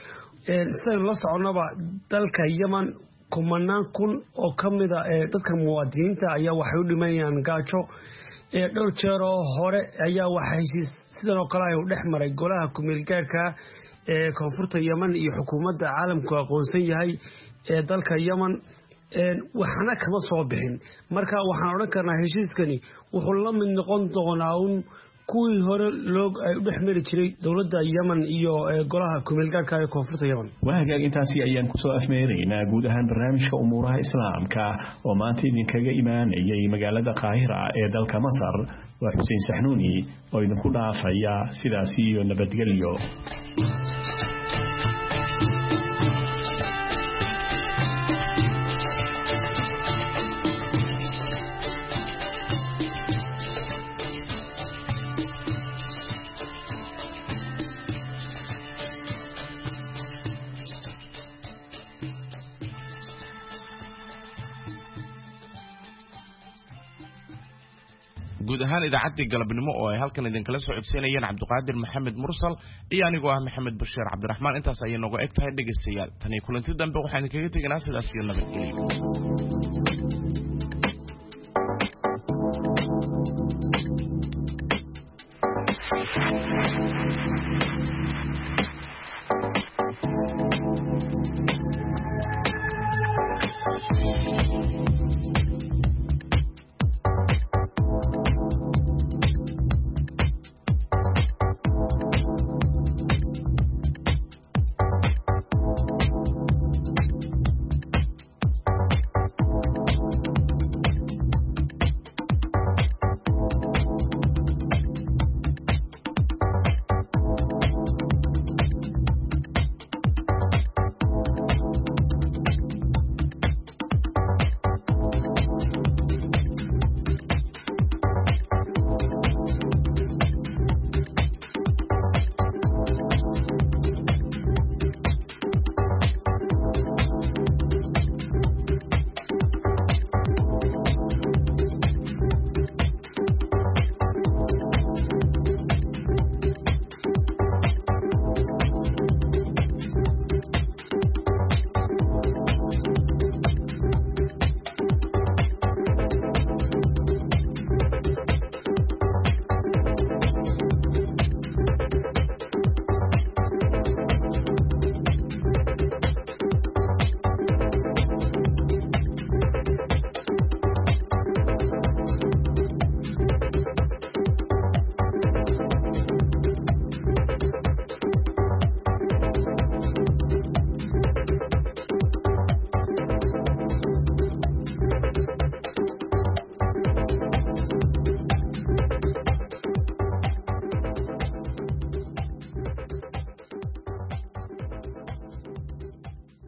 Speaker 21: sidoo la soconaba dalka Yemen kumanaan kun oo kamida dadka muwaadiniinta ayaa waxay u dhimanayaan gaajo dhowr jeer oo hore ayaa waxa heshiis sidan oo kale ay u dhexmaray golaha ku-meel gaarka ee koonfurta Yemen iyo xukuumadda caalamku aqoonsan yahay ee dalka Yemen waxna kama soo bixin marka waxaan oran karnaa heshiiskani wuxuu la mid noqon doonaa kuwii hore ay u dhexmari jiray dawladda Yemen iyo golaha ku-meel gaarka ee koonfurta Yemen
Speaker 19: waaga intaasi ayaan ku soo afmeeraynaa guud ahaan barnaamijka umuuraha islaamka oo maanta idinkaga imaanayay magaalada Qaahira ee dalka Masar waa Xuseen Saxnuuni oo idinku dhaafaya sidaas iyo nabadgelyo
Speaker 2: guud ahaan idaacadii galabnimo oo ay halkan idin kala soo codsanayeen Cabduqaadir Maxamed Mursal iyo anigoo ah Maxamed Bashiir Cabdiraxmaan intaas ayay nooga egtahay dhageystayaal tani kulanti dambe waxaan kaga tegnaa sidaas iyo nabadgelyo